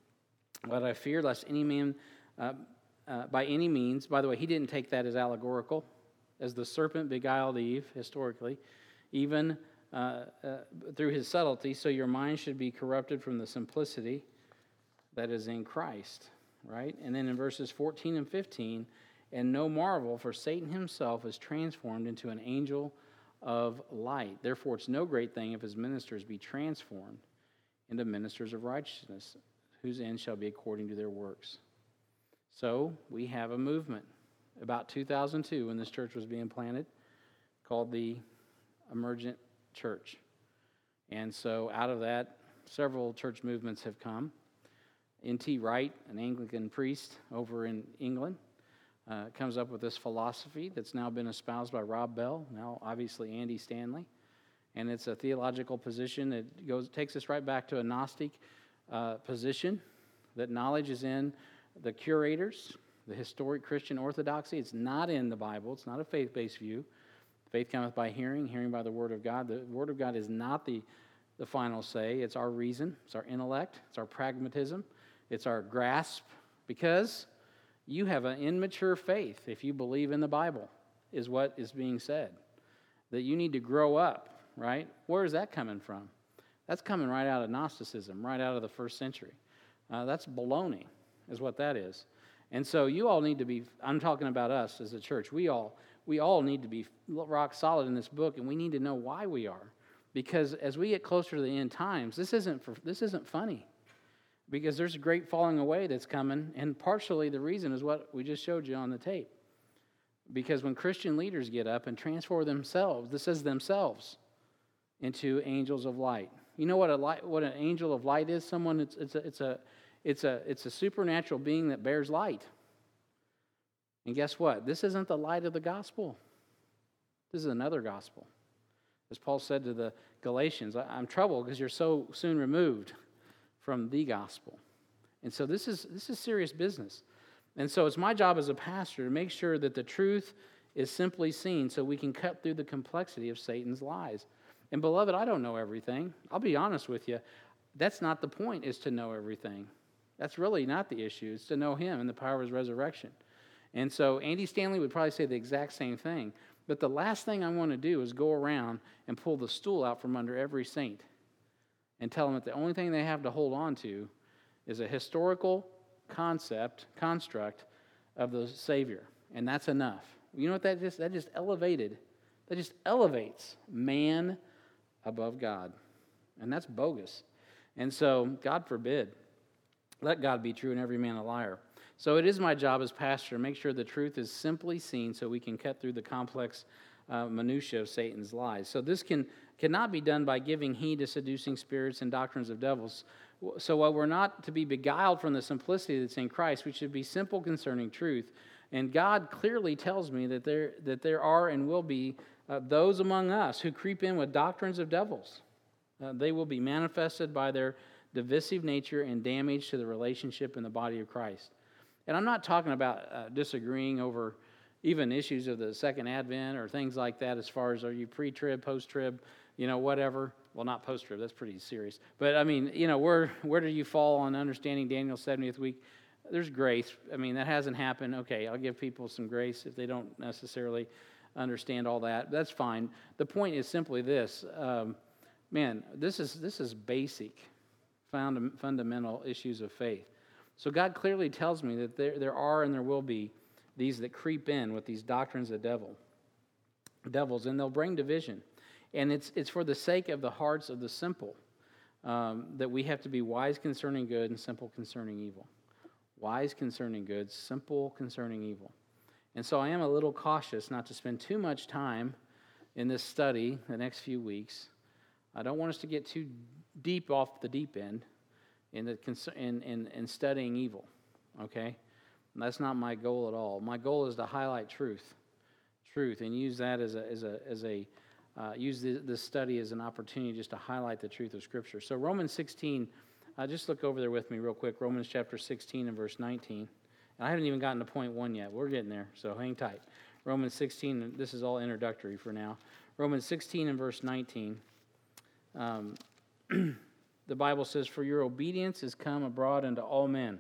But I fear lest any man, uh, uh, by any means, by the way, he didn't take that as allegorical, as the serpent beguiled Eve, historically, even uh, uh, through his subtlety, so your mind should be corrupted from the simplicity that is in Christ, right? And then in verses fourteen and fifteen, and no marvel, for Satan himself is transformed into an angel of light. Therefore it's no great thing if his ministers be transformed into ministers of righteousness. whose end shall be according to their works. So we have a movement about two thousand two when this church was being planted called the Emergent Church. And so out of that, several church movements have come. N T Wright, an Anglican priest over in England, uh, comes up with this philosophy that's now been espoused by Rob Bell, now obviously Andy Stanley. And it's a theological position that goes takes us right back to a Gnostic uh, position, that knowledge is in the curators, the historic Christian orthodoxy. It's not in the Bible. It's not a faith-based view. Faith cometh by hearing, hearing by the Word of God. The Word of God is not the, the final say. It's our reason. It's our intellect. It's our pragmatism. It's our grasp. Because you have an immature faith if you believe in the Bible, is what is being said. That you need to grow up, right? Where is that coming from? That's coming right out of Gnosticism, right out of the first century. Uh, that's baloney, is what that is. And so you all need to be, I'm talking about us as a church, we all we all need to be rock solid in this book, and we need to know why we are. Because as we get closer to the end times, this isn't for, this isn't funny. Because there's a great falling away that's coming, and partially the reason is what we just showed you on the tape. Because when Christian leaders get up and transform themselves, this says themselves, into angels of light. You know what a light, what an angel of light is? Someone it's it's a it's a it's a it's a supernatural being that bears light. And guess what? This isn't the light of the gospel. This is another gospel. As Paul said to the Galatians, I'm troubled because you're so soon removed from the gospel. And so this is this is serious business. And so it's my job as a pastor to make sure that the truth is simply seen so we can cut through the complexity of Satan's lies. And beloved, I don't know everything. I'll be honest with you. That's not the point, is to know everything. That's really not the issue. It's to know him and the power of his resurrection. And so Andy Stanley would probably say the exact same thing. But the last thing I want to do is go around and pull the stool out from under every saint and tell them that the only thing they have to hold on to is a historical concept, construct of the Savior. And that's enough. You know what that just, that just elevated, that just elevates man above God. And that's bogus. And so, God forbid, let God be true and every man a liar. So it is my job as pastor to make sure the truth is simply seen so we can cut through the complex uh, minutiae of Satan's lies. So this can cannot be done by giving heed to seducing spirits and doctrines of devils. So while we're not to be beguiled from the simplicity that's in Christ, we should be simple concerning truth. And God clearly tells me that there that there are and will be uh, those among us who creep in with doctrines of devils. Uh, they will be manifested by their divisive nature and damage to the relationship in the body of Christ. And I'm not talking about uh, disagreeing over even issues of the second advent or things like that as far as are you pre-trib, post-trib, you know, whatever. Well, not post-trib, that's pretty serious. But, I mean, you know, where where do you fall on understanding Daniel's seventieth week? There's grace. I mean, that hasn't happened. Okay, I'll give people some grace if they don't necessarily understand all that. That's fine. The point is simply this. Um, man, this is this is basic, found, fundamental issues of faith. So God clearly tells me that there, there are and there will be these that creep in with these doctrines of devil, devils, and they'll bring division. And it's it's for the sake of the hearts of the simple um, that we have to be wise concerning good and simple concerning evil. Wise concerning good, simple concerning evil. And so I am a little cautious not to spend too much time in this study the next few weeks. I don't want us to get too deep off the deep end in the in, in, in studying evil, okay? And that's not my goal at all. My goal is to highlight truth, truth, and use that as a as a as a uh, use this, this study as an opportunity just to highlight the truth of Scripture. So Romans sixteen, uh, just look over there with me real quick. Romans chapter sixteen and verse nineteen. And I haven't even gotten to point one yet. We're getting there, so hang tight. Romans sixteen. This is all introductory for now. Romans sixteen and verse nineteen. Um, The Bible says, "For your obedience is come abroad unto all men.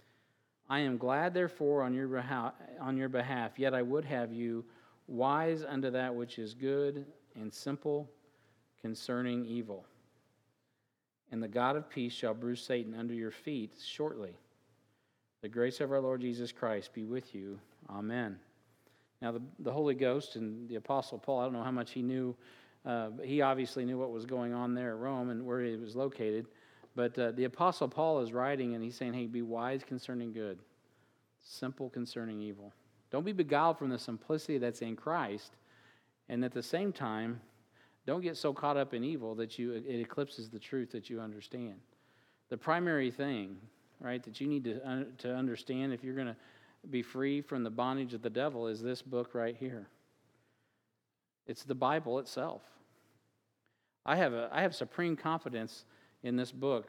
I am glad, therefore, on your behalf, on your behalf. Yet I would have you wise unto that which is good and simple concerning evil. And the God of peace shall bruise Satan under your feet shortly. The grace of our Lord Jesus Christ be with you. Amen." Now, the, the Holy Ghost and the Apostle Paul, I don't know how much he knew. Uh, he obviously knew what was going on there at Rome and where he was located. But uh, the Apostle Paul is writing, and he's saying, hey, be wise concerning good, simple concerning evil. Don't be beguiled from the simplicity that's in Christ, and at the same time, don't get so caught up in evil that you it eclipses the truth that you understand. The primary thing, right, that you need to, uh, to understand if you're going to be free from the bondage of the devil is this book right here. It's the Bible itself. I have a I have supreme confidence in this book,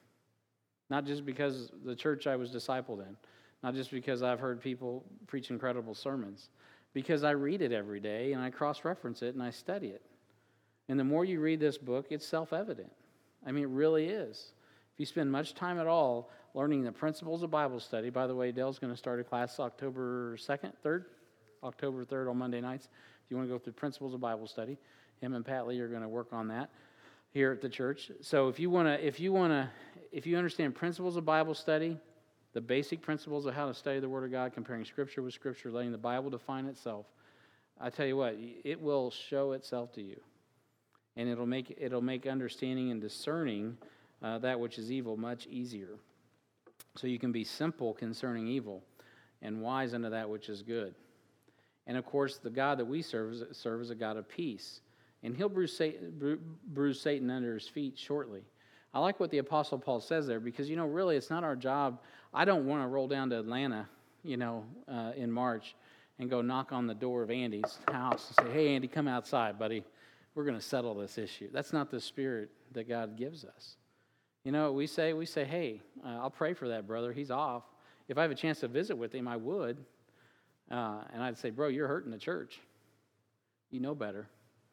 not just because the church I was discipled in, not just because I've heard people preach incredible sermons, because I read it every day and I cross-reference it and I study it. And the more you read this book, it's self-evident. I mean, it really is. If you spend much time at all learning the principles of Bible study, by the way, Dale's going to start a class October second, third, October third on Monday nights. If you want to go through principles of Bible study, him and Pat Lee are going to work on that here at the church. So if you want to, if you want to, if you understand principles of Bible study, the basic principles of how to study the Word of God, comparing Scripture with Scripture, letting the Bible define itself, I tell you what, it will show itself to you, and it'll make it'll make understanding and discerning uh, that which is evil much easier. So you can be simple concerning evil, and wise unto that which is good. And of course, the God that we serve is, serve is a God of peace. And he'll bruise Satan, bruise Satan under his feet shortly. I like what the Apostle Paul says there because, you know, really it's not our job. I don't want to roll down to Atlanta, you know, uh, in March and go knock on the door of Andy's house and say, hey, Andy, come outside, buddy. We're going to settle this issue. That's not the spirit that God gives us. You know what we say? We say, hey, uh, I'll pray for that brother. He's off. If I have a chance to visit with him, I would. Uh, and I'd say, bro, you're hurting the church. You know better.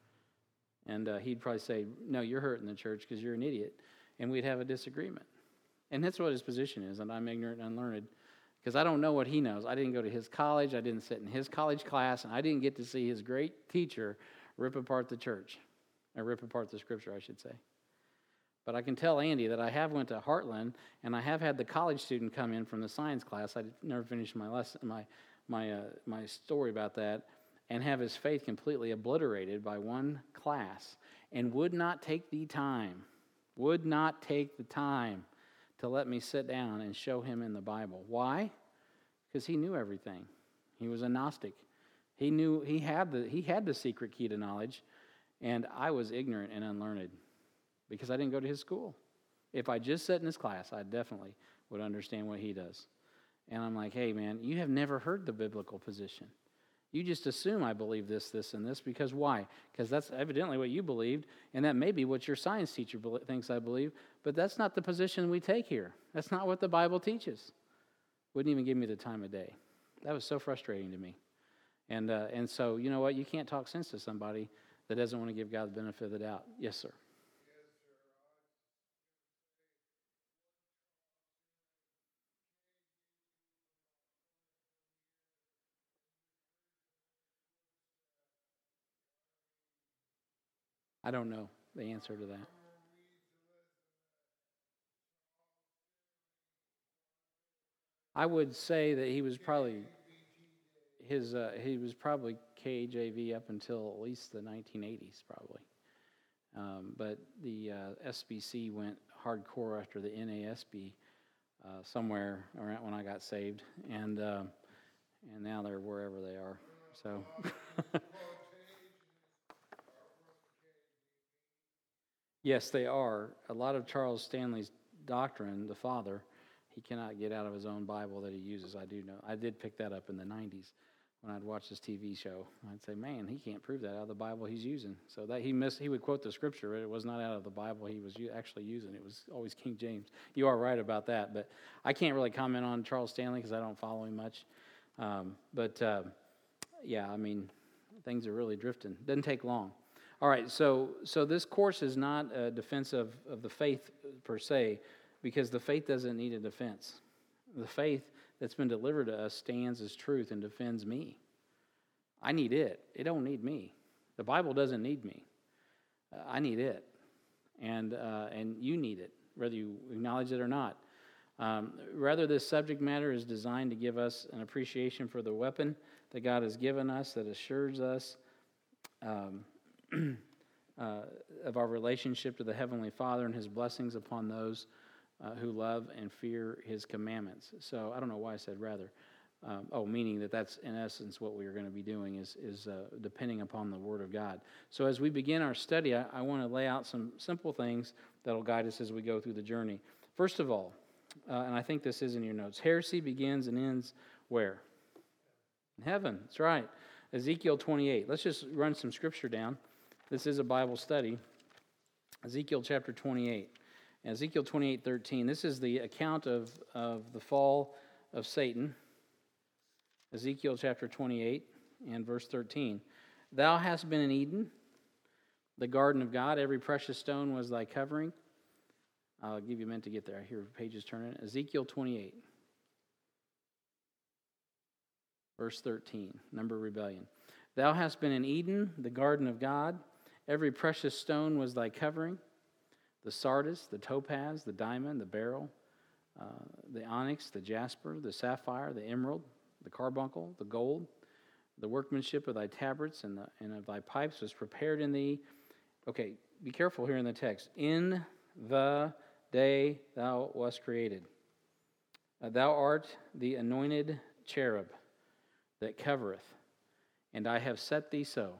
And uh, he'd probably say, no, you're hurting the church because you're an idiot. And we'd have a disagreement. And that's what his position is, and I'm ignorant and unlearned because I don't know what he knows. I didn't go to his college. I didn't sit in his college class, and I didn't get to see his great teacher rip apart the church, or rip apart the Scripture, I should say. But I can tell Andy that I have went to Heartland, and I have had the college student come in from the science class. I never finished my lesson, my my uh, my story about that, and have his faith completely obliterated by one class, and would not take the time, would not take the time to let me sit down and show him in the Bible. Why? Because he knew everything. He was a Gnostic. He knew he had the he had the secret key to knowledge, and I was ignorant and unlearned because I didn't go to his school. If I just sat in his class, I definitely would understand what he does. And I'm like, hey, man, you have never heard the biblical position. You just assume I believe this, this, and this, because why? Because that's evidently what you believed, and that may be what your science teacher thinks I believe, but that's not the position we take here. That's not what the Bible teaches. Wouldn't even give me the time of day. That was so frustrating to me. And uh, and so, you know what? You can't talk sense to somebody that doesn't want to give God the benefit of the doubt. Yes, sir. I don't know the answer to that. I would say that he was probably his uh, he was probably K J V up until at least the nineteen eighties, probably. Um, but the uh, S B C went hardcore after the N A S B uh, somewhere around when I got saved, and uh, and now they're wherever they are. So. Yes, they are. A lot of Charles Stanley's doctrine, the father, he cannot get out of his own Bible that he uses. I do know. I did pick that up in the nineties when I'd watch this T V show. I'd say, man, he can't prove that out of the Bible he's using. So that he missed, he would quote the scripture, but it was not out of the Bible he was actually using. It was always King James. You are right about that, but I can't really comment on Charles Stanley because I don't follow him much. Um, but uh, yeah, I mean, things are really drifting. Doesn't take long. All right, so so this course is not a defense of, of the faith per se, because the faith doesn't need a defense. The faith that's been delivered to us stands as truth and defends me. I need it. It don't need me. The Bible doesn't need me. Uh, I need it, and uh, and you need it, whether you acknowledge it or not. Um, rather, this subject matter is designed to give us an appreciation for the weapon that God has given us that assures us Um, uh, of our relationship to the Heavenly Father and His blessings upon those uh, who love and fear His commandments. So I don't know why I said rather. Um, oh, meaning that that's in essence what we are going to be doing is, is uh, depending upon the Word of God. So as we begin our study, I, I want to lay out some simple things that will guide us as we go through the journey. First of all, uh, and I think this is in your notes, heresy begins and ends where? In heaven. That's right. Ezekiel twenty-eight. Let's just run some scripture down. This is a Bible study. Ezekiel chapter twenty-eight. Ezekiel twenty-eight thirteen. This is the account of, of the fall of Satan. Ezekiel chapter twenty-eight and verse thirteen. Thou hast been in Eden, the garden of God. Every precious stone was thy covering. I'll give you a minute to get there. I hear pages turning. Ezekiel twenty-eight. Verse thirteen, number of rebellion. Thou hast been in Eden, the garden of God. Every precious stone was thy covering. The sardius, the topaz, the diamond, the beryl, uh, the onyx, the jasper, the sapphire, the emerald, the carbuncle, the gold. The workmanship of thy tabrets and, the, and of thy pipes was prepared in thee. Okay, be careful here in the text. In the day thou wast created. Uh, thou art the anointed cherub that covereth, and I have set thee so.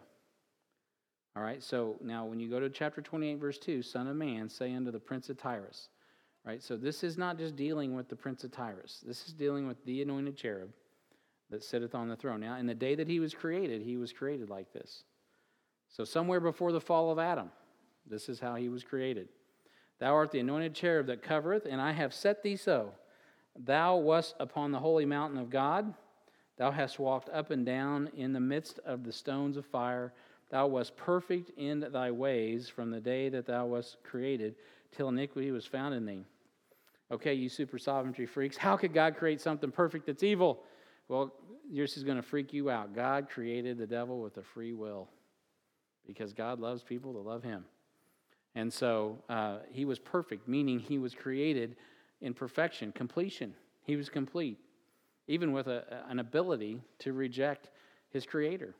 All right, so now when you go to chapter twenty-eight, verse two, Son of man, say unto the prince of Tyrus. Right, so this is not just dealing with the prince of Tyrus. This is dealing with the anointed cherub that sitteth on the throne. Now, in the day that he was created, he was created like this. So somewhere before the fall of Adam, this is how he was created. Thou art the anointed cherub that covereth, and I have set thee so. Thou wast upon the holy mountain of God. Thou hast walked up and down in the midst of the stones of fire. Thou wast perfect in thy ways from the day that thou wast created till iniquity was found in thee. Okay, you super sovereignty freaks, how could God create something perfect that's evil? Well, yours is going to freak you out. God created the devil with a free will because God loves people to love him. And so uh, he was perfect, meaning he was created in perfection, completion. He was complete, even with a, an ability to reject his creator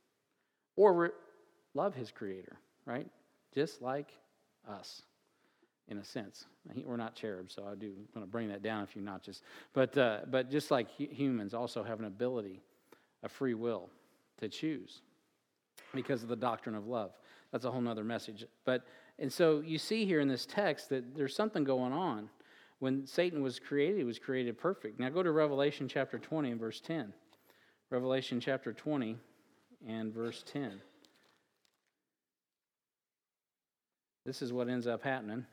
or re- love his creator, right? Just like us, in a sense. We're not cherubs, so I do want to bring that down a few notches. But uh, but just like hu- humans also have an ability, a free will to choose because of the doctrine of love. That's a whole nother message. But and so you see here in this text that there's something going on. When Satan was created, he was created perfect. Now go to Revelation chapter twenty and verse ten. Revelation chapter twenty and verse ten. This is what ends up happening.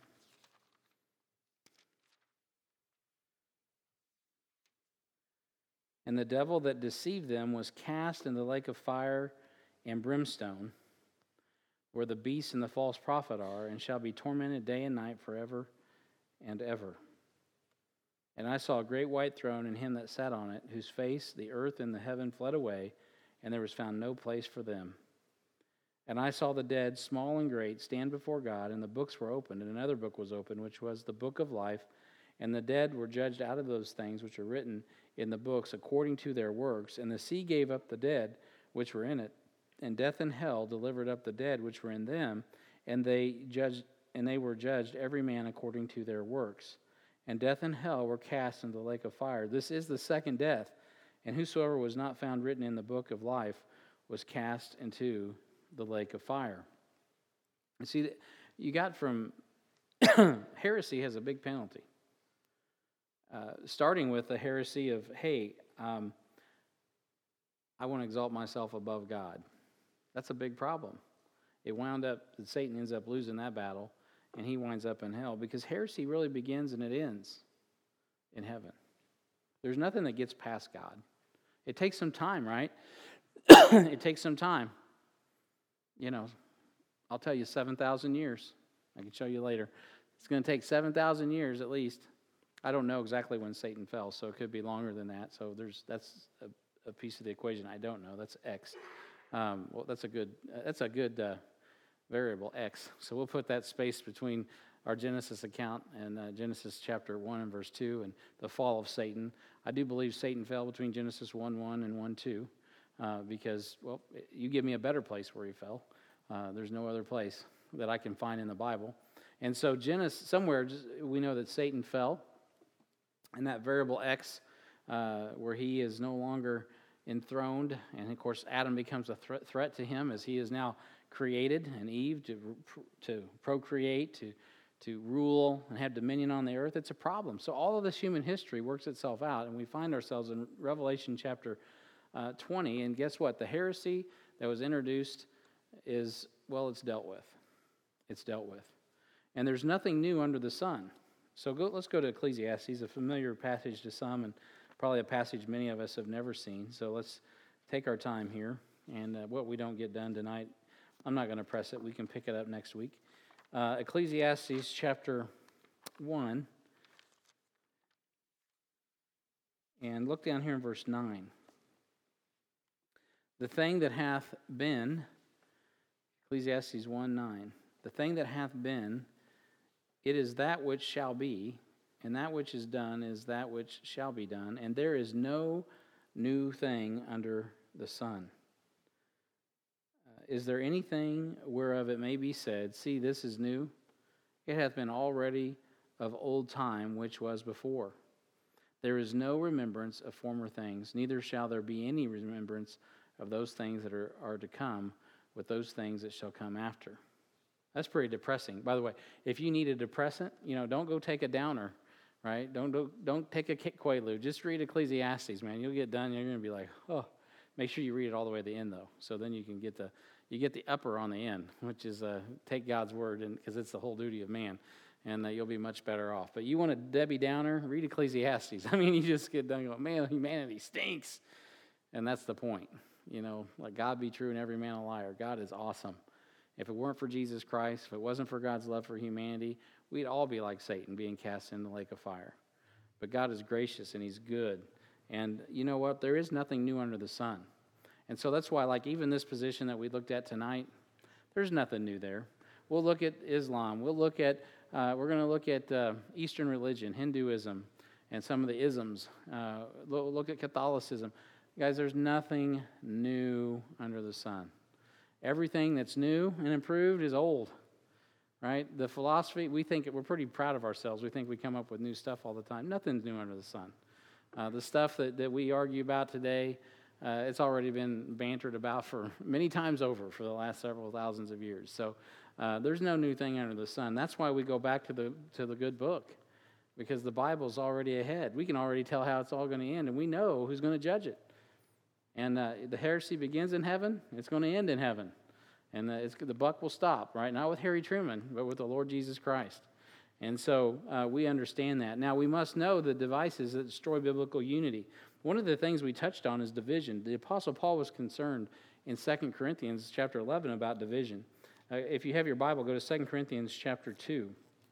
And the devil that deceived them was cast in the lake of fire and brimstone, where the beast and the false prophet are, and shall be tormented day and night forever and ever. And I saw a great white throne and him that sat on it, whose face the earth and the heaven fled away, and there was found no place for them. And I saw the dead, small and great, stand before God, and the books were opened, and another book was opened, which was the book of life. And the dead were judged out of those things which are written in the books according to their works. And the sea gave up the dead which were in it, and death and hell delivered up the dead which were in them, and they judged, and they were judged every man according to their works. And death and hell were cast into the lake of fire. This is the second death, and whosoever was not found written in the book of life was cast into the lake of fire. You see, you got from heresy has a big penalty. Uh, starting with the heresy of, hey, um, I want to exalt myself above God. That's a big problem. It wound up, Satan ends up losing that battle, and he winds up in hell, because heresy really begins and it ends in heaven. There's nothing that gets past God. It takes some time, right? It takes some time. You know, I'll tell you seven thousand years. I can show you later. It's going to take seven thousand years at least. I don't know exactly when Satan fell, so it could be longer than that. So there's that's a, a piece of the equation I don't know. That's X. Um, well, that's a good uh, that's a good uh, variable, X. So we'll put that space between our Genesis account and uh, Genesis chapter one and verse two and the fall of Satan. I do believe Satan fell between Genesis one one and one two uh, because, well, you give me a better place where he fell. Uh, there's no other place that I can find in the Bible. And so Genesis, somewhere we know that Satan fell, and that variable X, uh, where he is no longer enthroned, and of course Adam becomes a thre- threat to him as he is now created, and Eve to to procreate, to to rule and have dominion on the earth. It's a problem. So all of this human history works itself out, and we find ourselves in Revelation chapter uh, twenty. And guess what? The heresy that was introduced is, well, it's dealt with. It's dealt with. And there's nothing new under the sun. So go, let's go to Ecclesiastes, a familiar passage to some, and probably a passage many of us have never seen. So let's take our time here. And uh, what we don't get done tonight, I'm not going to press it. We can pick it up next week. Uh, Ecclesiastes chapter one. And look down here in verse nine. The thing that hath been, Ecclesiastes one nine, the thing that hath been, it is that which shall be, and that which is done is that which shall be done, and there is no new thing under the sun. Uh, is there anything whereof it may be said, see, this is new? It hath been already of old time, which was before. There is no remembrance of former things, neither shall there be any remembrance of those things that are, are to come with those things that shall come after. That's pretty depressing. By the way, if you need a depressant, you know, don't go take a downer, right? Don't don't, don't take a Quaalude. Just read Ecclesiastes, man. You'll get done. You're going to be like, oh. Make sure you read it all the way to the end, though. So then you can get the you get the upper on the end, which is uh, take God's word, and because it's the whole duty of man, and uh, you'll be much better off. But you want a Debbie Downer? Read Ecclesiastes. I mean, you just get done going, man, humanity stinks, and that's the point. You know, let God be true and every man a liar. God is awesome. If it weren't for Jesus Christ, if it wasn't for God's love for humanity, we'd all be like Satan, being cast in the lake of fire. But God is gracious and he's good. And you know what? There is nothing new under the sun. And so that's why, like, even this position that we looked at tonight, there's nothing new there. We'll look at Islam. We'll look at, uh, we're going to look at uh, Eastern religion, Hinduism, and some of the isms. Uh, we'll look at Catholicism. Guys, there's nothing new under the sun. Everything that's new and improved is old, right? The philosophy, we think, we're pretty proud of ourselves. We think we come up with new stuff all the time. Nothing's new under the sun. Uh, the stuff that, that we argue about today, uh, it's already been bantered about for many times over for the last several thousands of years. So uh, there's no new thing under the sun. That's why we go back to the to the good book, because the Bible's already ahead. We can already tell how it's all going to end, and we know who's going to judge it. And uh, the heresy begins in heaven. It's going to end in heaven. And uh, it's, the buck will stop, right? Not with Harry Truman, but with the Lord Jesus Christ. And so uh, we understand that. Now, we must know the devices that destroy biblical unity. One of the things we touched on is division. The Apostle Paul was concerned in Second Corinthians chapter eleven about division. Uh, if you have your Bible, go to Second Corinthians chapter two.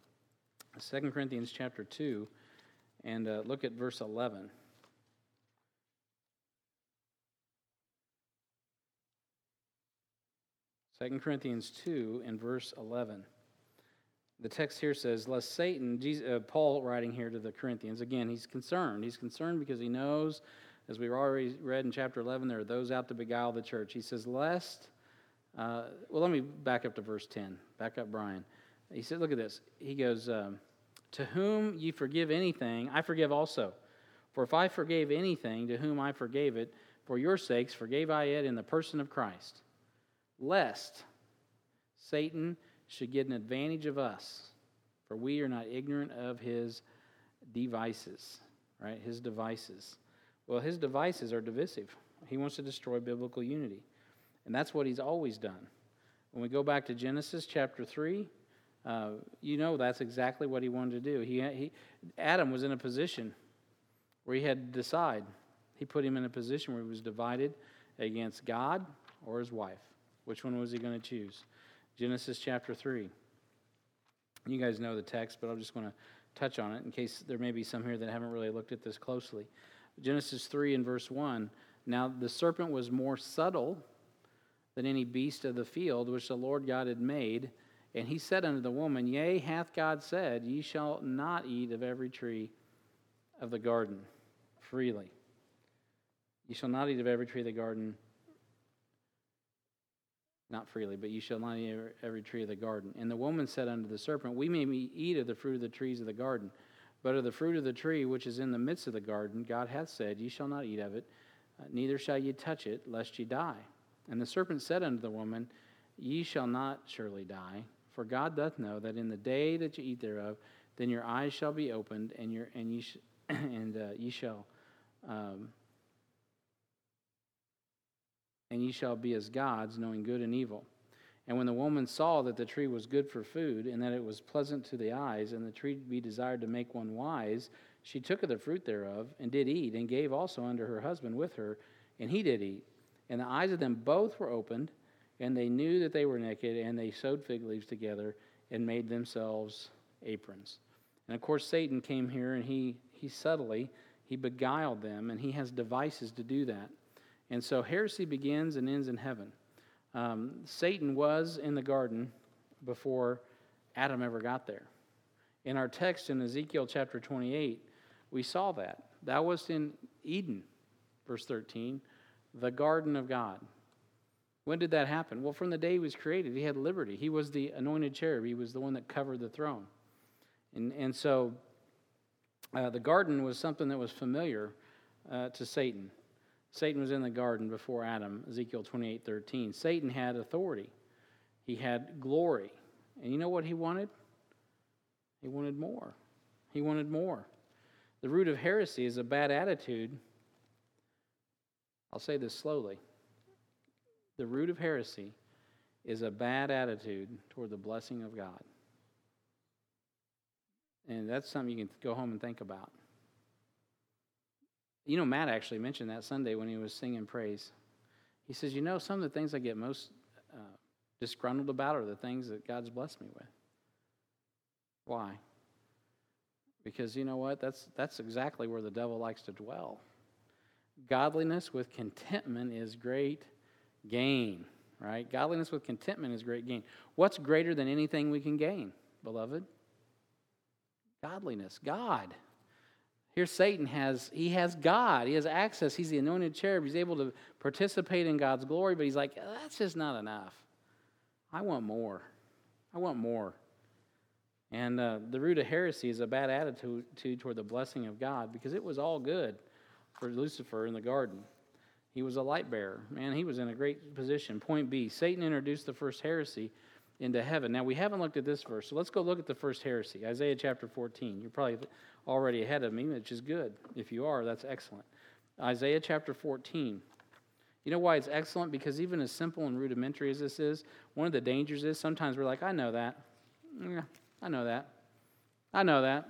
Second Corinthians chapter two, and uh, look at verse eleven. Second Corinthians two and verse eleven. The text here says, lest Satan, Jesus, uh, Paul writing here to the Corinthians, again, he's concerned. He's concerned because he knows, as we've already read in chapter eleven, there are those out to beguile the church. He says, lest, uh, well, let me back up to verse ten. Back up, Brian. He said, look at this. He goes, um, to whom ye forgive anything, I forgive also. For if I forgave anything, to whom I forgave it, for your sakes forgave I it in the person of Christ. Lest Satan should get an advantage of us, for we are not ignorant of his devices, right? His devices. Well, his devices are divisive. He wants to destroy biblical unity, and that's what he's always done. When we go back to Genesis chapter three, uh, you know that's exactly what he wanted to do. He, he, Adam was in a position where he had to decide. He put him in a position where he was divided against God or his wife. Which one was he going to choose? Genesis chapter three. You guys know the text, but I'm just going to touch on it in case there may be some here that haven't really looked at this closely. Genesis three and verse one. Now the serpent was more subtle than any beast of the field which the Lord God had made. And he said unto the woman, Yea, hath God said, Ye shall not eat of every tree of the garden freely. Ye shall not eat of every tree of the garden not freely, but you shall not eat every tree of the garden. And the woman said unto the serpent, We may eat of the fruit of the trees of the garden, but of the fruit of the tree which is in the midst of the garden, God hath said, Ye shall not eat of it, uh, neither shall ye touch it, lest ye die. And the serpent said unto the woman, Ye shall not surely die, for God doth know that in the day that ye eat thereof, then your eyes shall be opened, and your and ye sh- and uh, ye shall um, and ye shall be as gods, knowing good and evil. And when the woman saw that the tree was good for food, and that it was pleasant to the eyes, and the tree to be desired to make one wise, she took of the fruit thereof, and did eat, and gave also unto her husband with her, and he did eat. And the eyes of them both were opened, and they knew that they were naked, and they sewed fig leaves together, and made themselves aprons. And of course Satan came here, and he, he subtly, he beguiled them, and he has devices to do that. And so heresy begins and ends in heaven. Um, Satan was in the garden before Adam ever got there. In our text in Ezekiel chapter twenty-eight, we saw that. That was in Eden, verse thirteen, the garden of God. When did that happen? Well, from the day he was created, he had liberty. He was the anointed cherub. He was the one that covered the throne. And, and so uh, the garden was something that was familiar uh, to Satan. Satan was in the garden before Adam, Ezekiel twenty-eight thirteen. Satan had authority. He had glory. And you know what he wanted? He wanted more. He wanted more. The root of heresy is a bad attitude. I'll say this slowly. The root of heresy is a bad attitude toward the blessing of God. And that's something you can go home and think about. You know, Matt actually mentioned that Sunday when he was singing praise. He says, you know, some of the things I get most uh, disgruntled about are the things that God's blessed me with. Why? Because you know what? That's, that's exactly where the devil likes to dwell. Godliness with contentment is great gain, right? Godliness with contentment is great gain. What's greater than anything we can gain, beloved? Godliness, God. Here Satan has, he has God. He has access. He's the anointed cherub. He's able to participate in God's glory, but he's like, that's just not enough. I want more. I want more. And uh, the root of heresy is a bad attitude toward the blessing of God, because it was all good for Lucifer in the garden. He was a light bearer. Man, he was in a great position. Point B, Satan introduced the first heresy into heaven. Now, we haven't looked at this verse, so let's go look at the first heresy, Isaiah chapter fourteen. You're probably already ahead of me, which is good. If you are, that's excellent. Isaiah chapter fourteen. You know why it's excellent? Because even as simple and rudimentary as this is, one of the dangers is sometimes we're like, I know that. Yeah, I know that. I know that.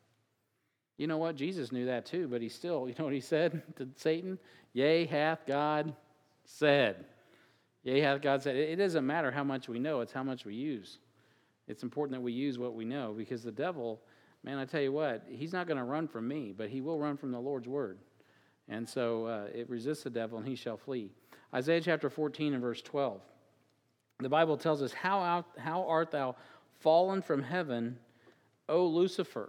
You know what? Jesus knew that too, but he still, you know what he said to Satan? Yea, hath God said. Yea, hath God said. It doesn't matter how much we know, it's how much we use. It's important that we use what we know, because the devil, man, I tell you what, he's not going to run from me, but he will run from the Lord's word. And so uh, it resists the devil, and he shall flee. Isaiah chapter fourteen and verse twelve. The Bible tells us, How, out, how art thou fallen from heaven, O Lucifer?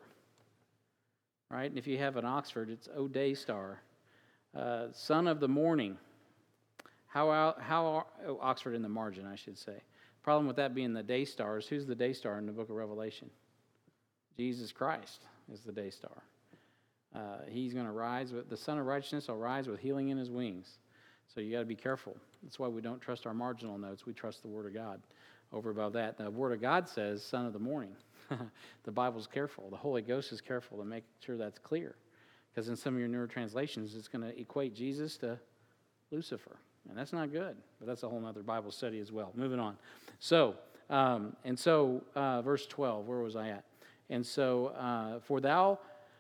Right? And if you have an Oxford, it's O day star. Uh, son of the morning. How, out, how are, oh, Oxford in the margin, I should say. Problem with that being the day stars, who's the day star in the book of Revelation? Jesus Christ is the day star. Uh, he's going to rise, with the Son of Righteousness will rise with healing in his wings. So you got to be careful. That's why we don't trust our marginal notes. We trust the Word of God over above that. The Word of God says, Son of the morning. The Bible's careful. The Holy Ghost is careful to make sure that's clear. Because in some of your newer translations, it's going to equate Jesus to Lucifer. And that's not good. But that's a whole other Bible study as well. Moving on. So, um, and so, uh, verse twelve, where was I at? And so, uh, for thou...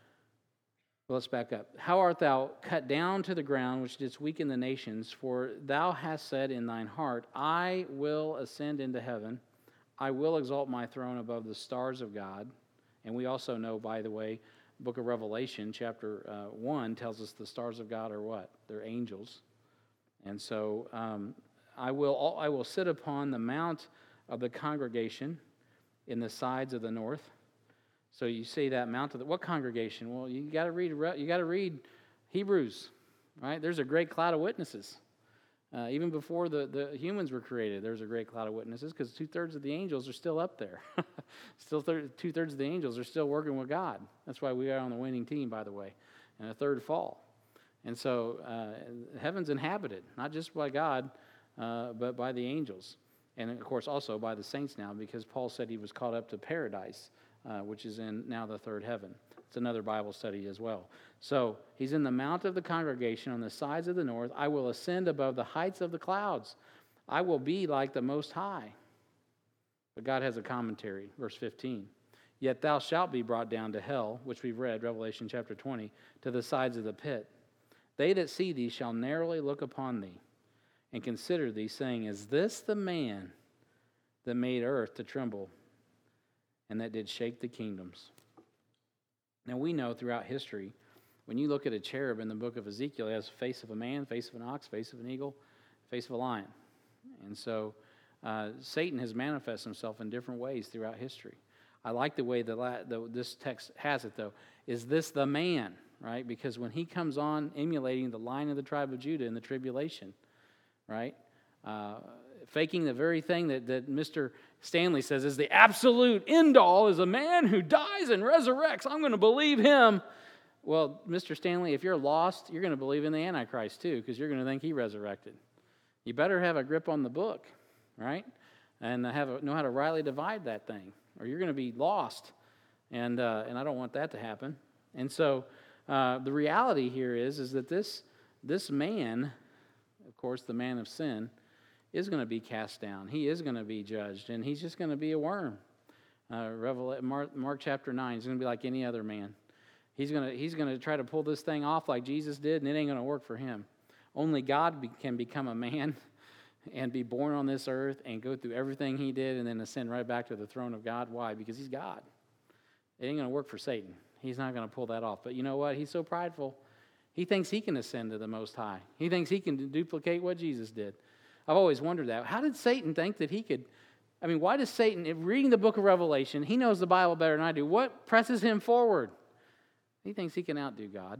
Well, let's back up. How art thou cut down to the ground, which didst weaken the nations? For thou hast said in thine heart, I will ascend into heaven. I will exalt my throne above the stars of God. And we also know, by the way, book of Revelation, chapter uh, one, tells us the stars of God are what? They're angels. And so um, I will I will sit upon the mount of the congregation in the sides of the north. So you see that mount of the, what congregation? Well, you got to read you got to read Hebrews, right? There's a great cloud of witnesses Uh, even before the, the humans were created, there was a great cloud of witnesses because two-thirds of the angels are still up there. still thir- two-thirds of the angels are still working with God. That's why we are on the winning team, by the way, and a third fall. And so uh, heaven's inhabited, not just by God, uh, but by the angels. And, of course, also by the saints now, because Paul said he was caught up to paradise, uh, which is in now the third heaven. It's another Bible study as well. So he's in the mount of the congregation on the sides of the north. I will ascend above the heights of the clouds. I will be like the Most High. But God has a commentary, verse fifteen. Yet thou shalt be brought down to hell, which we've read, Revelation chapter twenty, to the sides of the pit. They that see thee shall narrowly look upon thee and consider thee, saying, Is this the man that made earth to tremble and that did shake the kingdoms? Now we know throughout history, when you look at a cherub in the book of Ezekiel, it has the face of a man, face of an ox, face of an eagle, face of a lion. And so uh, Satan has manifested himself in different ways throughout history. I like the way the, the this text has it, though. Is this the man, right? Because when he comes on emulating the line of the tribe of Judah in the tribulation, right, uh, faking the very thing that, that Mister Stanley says is the absolute end-all is a man who dies and resurrects. I'm going to believe him. Well, Mister Stanley, if you're lost, you're going to believe in the Antichrist too, because you're going to think he resurrected. You better have a grip on the book, right? And have a, know how to rightly divide that thing, or you're going to be lost. And uh, and I don't want that to happen. And so uh, the reality here is, is that this this man, of course, the man of sin, is going to be cast down. He is going to be judged, and he's just going to be a worm. Uh, Revelation, Mark, Mark chapter nine, he's going to be like any other man. He's going to he's going to try to pull this thing off like Jesus did, and it ain't going to work for him. Only God be, can become a man and be born on this earth and go through everything he did and then ascend right back to the throne of God. Why? Because he's God. It ain't going to work for Satan. He's not going to pull that off. But you know what? He's so prideful. He thinks he can ascend to the Most High. He thinks he can duplicate what Jesus did. I've always wondered that. How did Satan think that he could? I mean, why does Satan, reading the book of Revelation, he knows the Bible better than I do. What presses him forward? He thinks he can outdo God.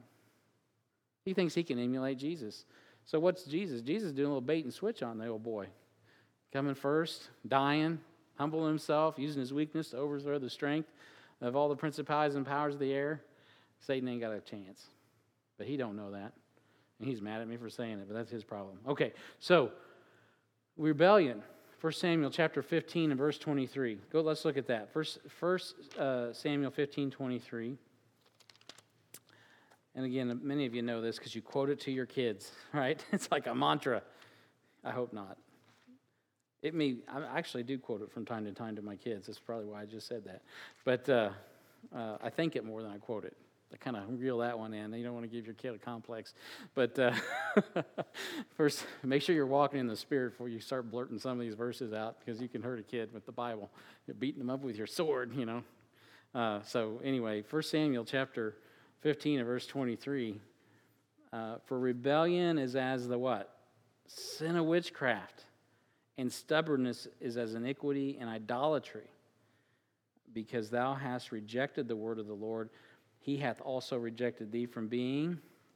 He thinks he can emulate Jesus. So what's Jesus? Jesus is doing a little bait and switch on the old boy. Coming first, dying, humbling himself, using his weakness to overthrow the strength of all the principalities and powers of the air. Satan ain't got a chance. But he don't know that. And he's mad at me for saying it, but that's his problem. Okay, so rebellion. First Samuel chapter fifteen and verse twenty-three. Go, let's look at that. First, First uh, Samuel fifteen, twenty-three. And again, many of you know this because you quote it to your kids, right? It's like a mantra. I hope not. It may, I actually do quote it from time to time to my kids. That's probably why I just said that. But uh, uh, I think it more than I quote it. I kind of reel that one in. You don't want to give your kid a complex. But uh, first, make sure you're walking in the Spirit before you start blurting some of these verses out, because you can hurt a kid with the Bible. You're beating them up with your sword, you know. Uh, so anyway, First Samuel chapter fifteen and verse twenty-three. Uh, For rebellion is as the what? Sin of witchcraft. And stubbornness is as iniquity and idolatry. Because thou hast rejected the word of the Lord, he hath also rejected thee from being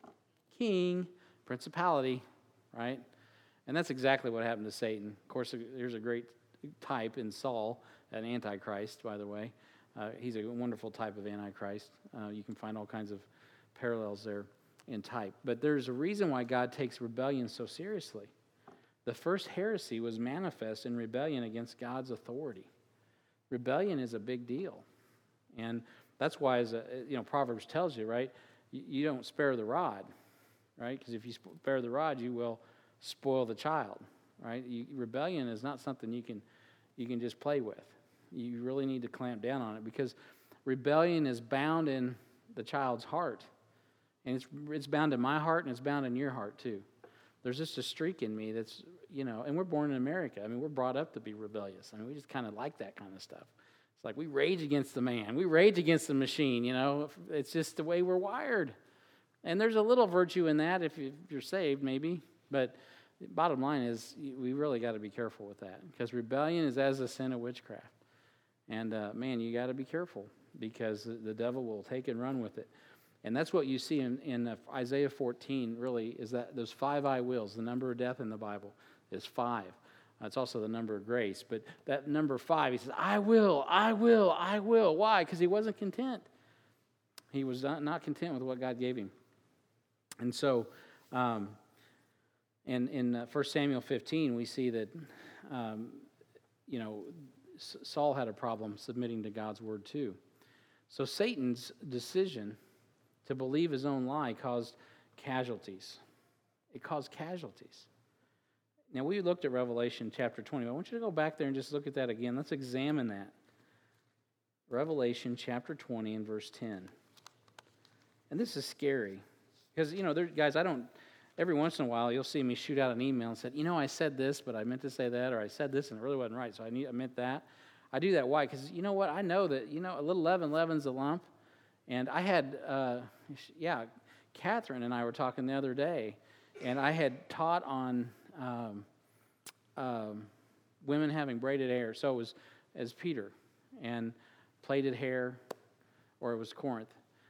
king, principality, right? And that's exactly what happened to Satan. Of course, there's a great type in Saul, an antichrist, by the way. Uh, he's a wonderful type of antichrist. Uh, you can find all kinds of parallels there in type. But there's a reason why God takes rebellion so seriously. The first heresy was manifest in rebellion against God's authority. Rebellion is a big deal. And that's why, as a, you know, Proverbs tells you, right, you, you don't spare the rod, right? Because if you spare the rod, you will spoil the child, right? You, rebellion is not something you can you can just play with. You really need to clamp down on it, because rebellion is bound in the child's heart. And it's it's bound in my heart, and it's bound in your heart too. There's just a streak in me that's, you know, and we're born in America. I mean, we're brought up to be rebellious. I mean, we just kind of like that kind of stuff. It's like we rage against the man. We rage against the machine, you know. It's just the way we're wired. And there's a little virtue in that if you're saved, maybe. But the bottom line is we really got to be careful with that, because rebellion is as a sin of witchcraft. And, uh, man, you got to be careful, because the devil will take and run with it. And that's what you see in, in uh, Isaiah fourteen, really, is that those five I wills, the number of death in the Bible is five. Uh, it's also the number of grace. But that number five, he says, I will, I will, I will. Why? Because he wasn't content. He was not, not content with what God gave him. And so, um, in, in uh, First Samuel fifteen, we see that, um, you know, S- Saul had a problem submitting to God's word too. So Satan's decision to believe his own lie caused casualties. It caused casualties. Now, we looked at Revelation chapter twenty. I want you to go back there and just look at that again. Let's examine that. Revelation chapter twenty and verse ten. And this is scary. Because, you know, there, guys, I don't, every once in a while, you'll see me shoot out an email and say, you know, I said this, but I meant to say that, or I said this and it really wasn't right, so I, need, I meant that. I do that. Why? Because, you know what, I know that, you know, a little leaven leavens a lump. And I had, uh, yeah, Catherine and I were talking the other day, and I had taught on um, um, women having braided hair. So it was as Peter, and plaited hair, or it was Corinth.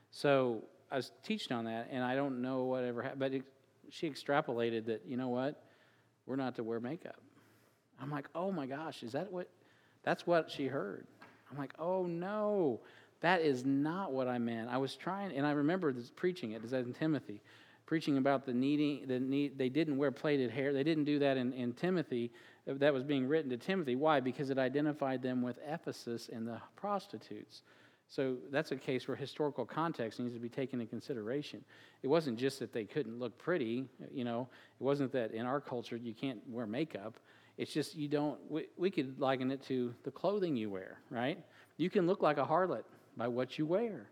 So I was teaching on that, and I don't know whatever happened, but it, she extrapolated that, you know what, we're not to wear makeup. I'm like, oh my gosh, is that what, that's what she heard. I'm like, oh no, that is not what I meant. I was trying, and I remember this, preaching it, it says in Timothy, preaching about the needing, the need, they didn't wear plaited hair. They didn't do that in, in Timothy. That was being written to Timothy. Why? Because it identified them with Ephesus and the prostitutes. So that's a case where historical context needs to be taken into consideration. It wasn't just that they couldn't look pretty, you know. It wasn't that in our culture you can't wear makeup. It's just you don't, we, we could liken it to the clothing you wear, right? You can look like a harlot by what you wear.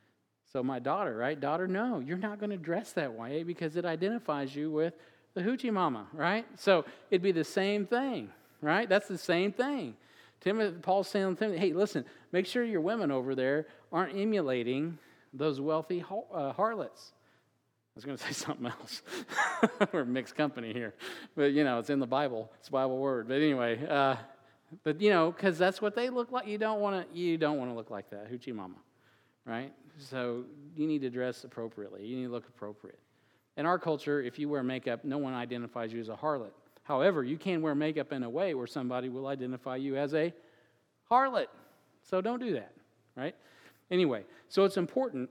So my daughter, right? Daughter, no, you're not going to dress that way because it identifies you with the hoochie mama, right? So it'd be the same thing, right? That's the same thing. Timothy, Paul's saying to Timothy, hey, listen, make sure your women over there aren't emulating those wealthy uh, harlots. I was going to say something else. We're mixed company here. But, you know, it's in the Bible. It's a Bible word. But anyway, uh, but, you know, because that's what they look like. You don't want to You don't want to look like that, hoochie mama, right? So you need to dress appropriately. You need to look appropriate. In our culture, if you wear makeup, no one identifies you as a harlot. However, you can wear makeup in a way where somebody will identify you as a harlot. So don't do that, right? Anyway, so it's important.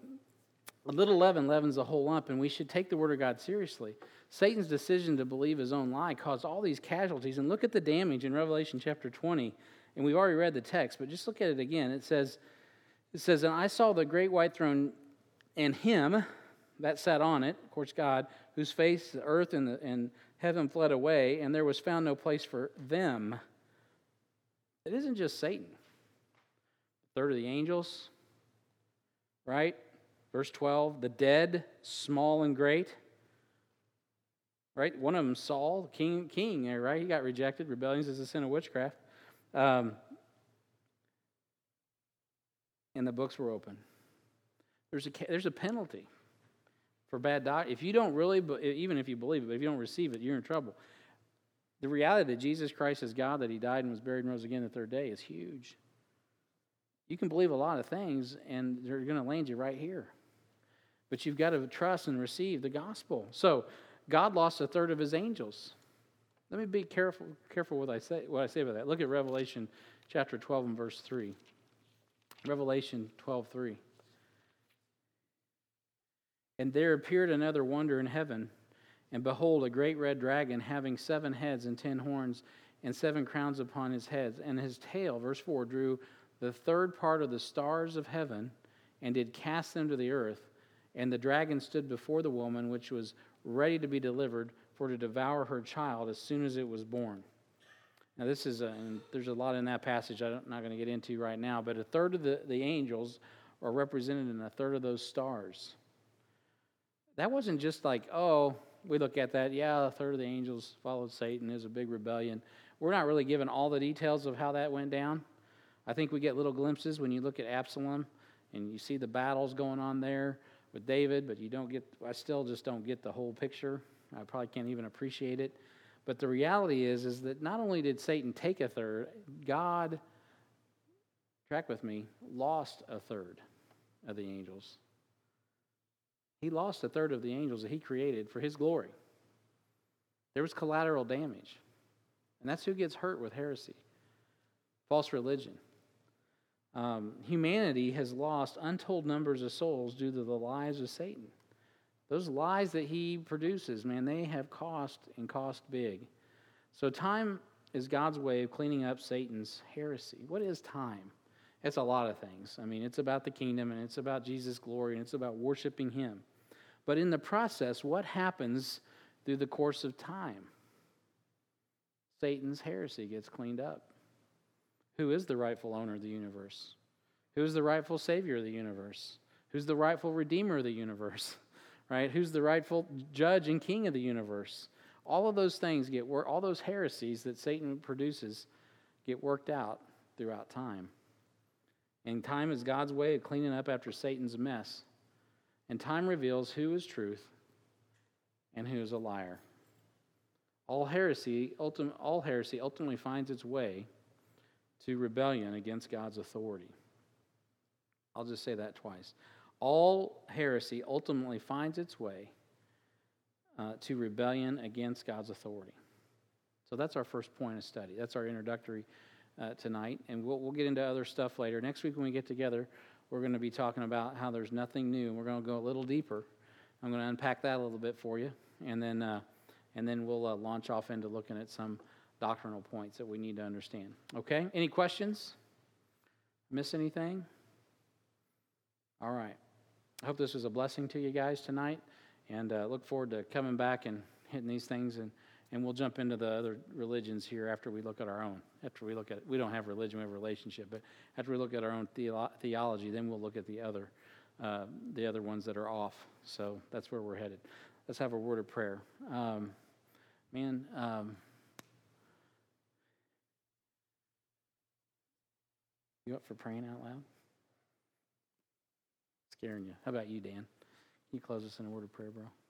A little leaven leavens the whole lump, and we should take the Word of God seriously. Satan's decision to believe his own lie caused all these casualties. And look at the damage in Revelation chapter twenty. And we've already read the text, but just look at it again. It says, it says, and I saw the great white throne and him that sat on it, of course God, whose face the earth and, the, and heaven fled away, and there was found no place for them. It isn't just Satan. A third of the angels, right? Verse twelve, the dead, small and great. Right? One of them, Saul, king, king, right? He got rejected. Rebellions is a sin of witchcraft. Um, and the books were open. There's a there's a penalty for bad doctrine. If you don't really, even if you believe it, but if you don't receive it, you're in trouble. The reality that Jesus Christ is God, that he died and was buried and rose again the third day is huge. You can believe a lot of things, and they're going to land you right here. But you've got to trust and receive the gospel. So God lost a third of his angels. Let me be careful careful what I say what I say about that. Look at Revelation chapter twelve and verse three. Revelation twelve three. And there appeared another wonder in heaven, and behold, a great red dragon having seven heads and ten horns, and seven crowns upon his heads. And his tail, verse four, drew the third part of the stars of heaven, and did cast them to the earth. And the dragon stood before the woman, which was ready to be delivered, for to devour her child as soon as it was born. Now this is, a, and there's a lot in that passage I'm not going to get into right now, but a third of the, the angels are represented in a third of those stars. That wasn't just like, oh, we look at that, yeah, a third of the angels followed Satan, there's a big rebellion. We're not really given all the details of how that went down. I think we get little glimpses when you look at Absalom, and you see the battles going on there with David, but you don't get, I still just don't get the whole picture. I probably can't even appreciate it. But the reality is, is that not only did Satan take a third, God, track with me, lost a third of the angels. He lost a third of the angels that he created for his glory. There was collateral damage. And that's who gets hurt with heresy, false religion. Um, humanity has lost untold numbers of souls due to the lies of Satan. Those lies that he produces, man, they have cost and cost big. So time is God's way of cleaning up Satan's heresy. What is time? It's a lot of things. I mean, it's about the kingdom, and it's about Jesus' glory, and it's about worshiping him. But in the process, what happens through the course of time? Satan's heresy gets cleaned up. Who is the rightful owner of the universe? Who is the rightful savior of the universe? Who's the rightful redeemer of the universe? Right? Who's the rightful judge and king of the universe? All of those things get worked, all those heresies that Satan produces get worked out throughout time. And time is God's way of cleaning up after Satan's mess. And time reveals who is truth and who is a liar. All heresy, ultim- all heresy ultimately finds its way to rebellion against God's authority. I'll just say that twice. All heresy ultimately finds its way uh, to rebellion against God's authority. So that's our first point of study. That's our introductory uh, tonight, and we'll we'll get into other stuff later. Next week when we get together, we're going to be talking about how there's nothing new, and we're going to go a little deeper. I'm going to unpack that a little bit for you, and then uh, and then we'll uh, launch off into looking at some doctrinal points that we need to understand. Okay? Any questions? Miss anything? All right. I hope this was a blessing to you guys tonight, and uh, look forward to coming back and hitting these things, and, and we'll jump into the other religions here after we look at our own. After we look at, we don't have religion, we have relationship, but after we look at our own theolo- theology, then we'll look at the other, uh, the other ones that are off. So that's where we're headed. Let's have a word of prayer. Um, man, um, you up for praying out loud? Scaring you. How about you, Dan? Can you close us in a word of prayer, bro?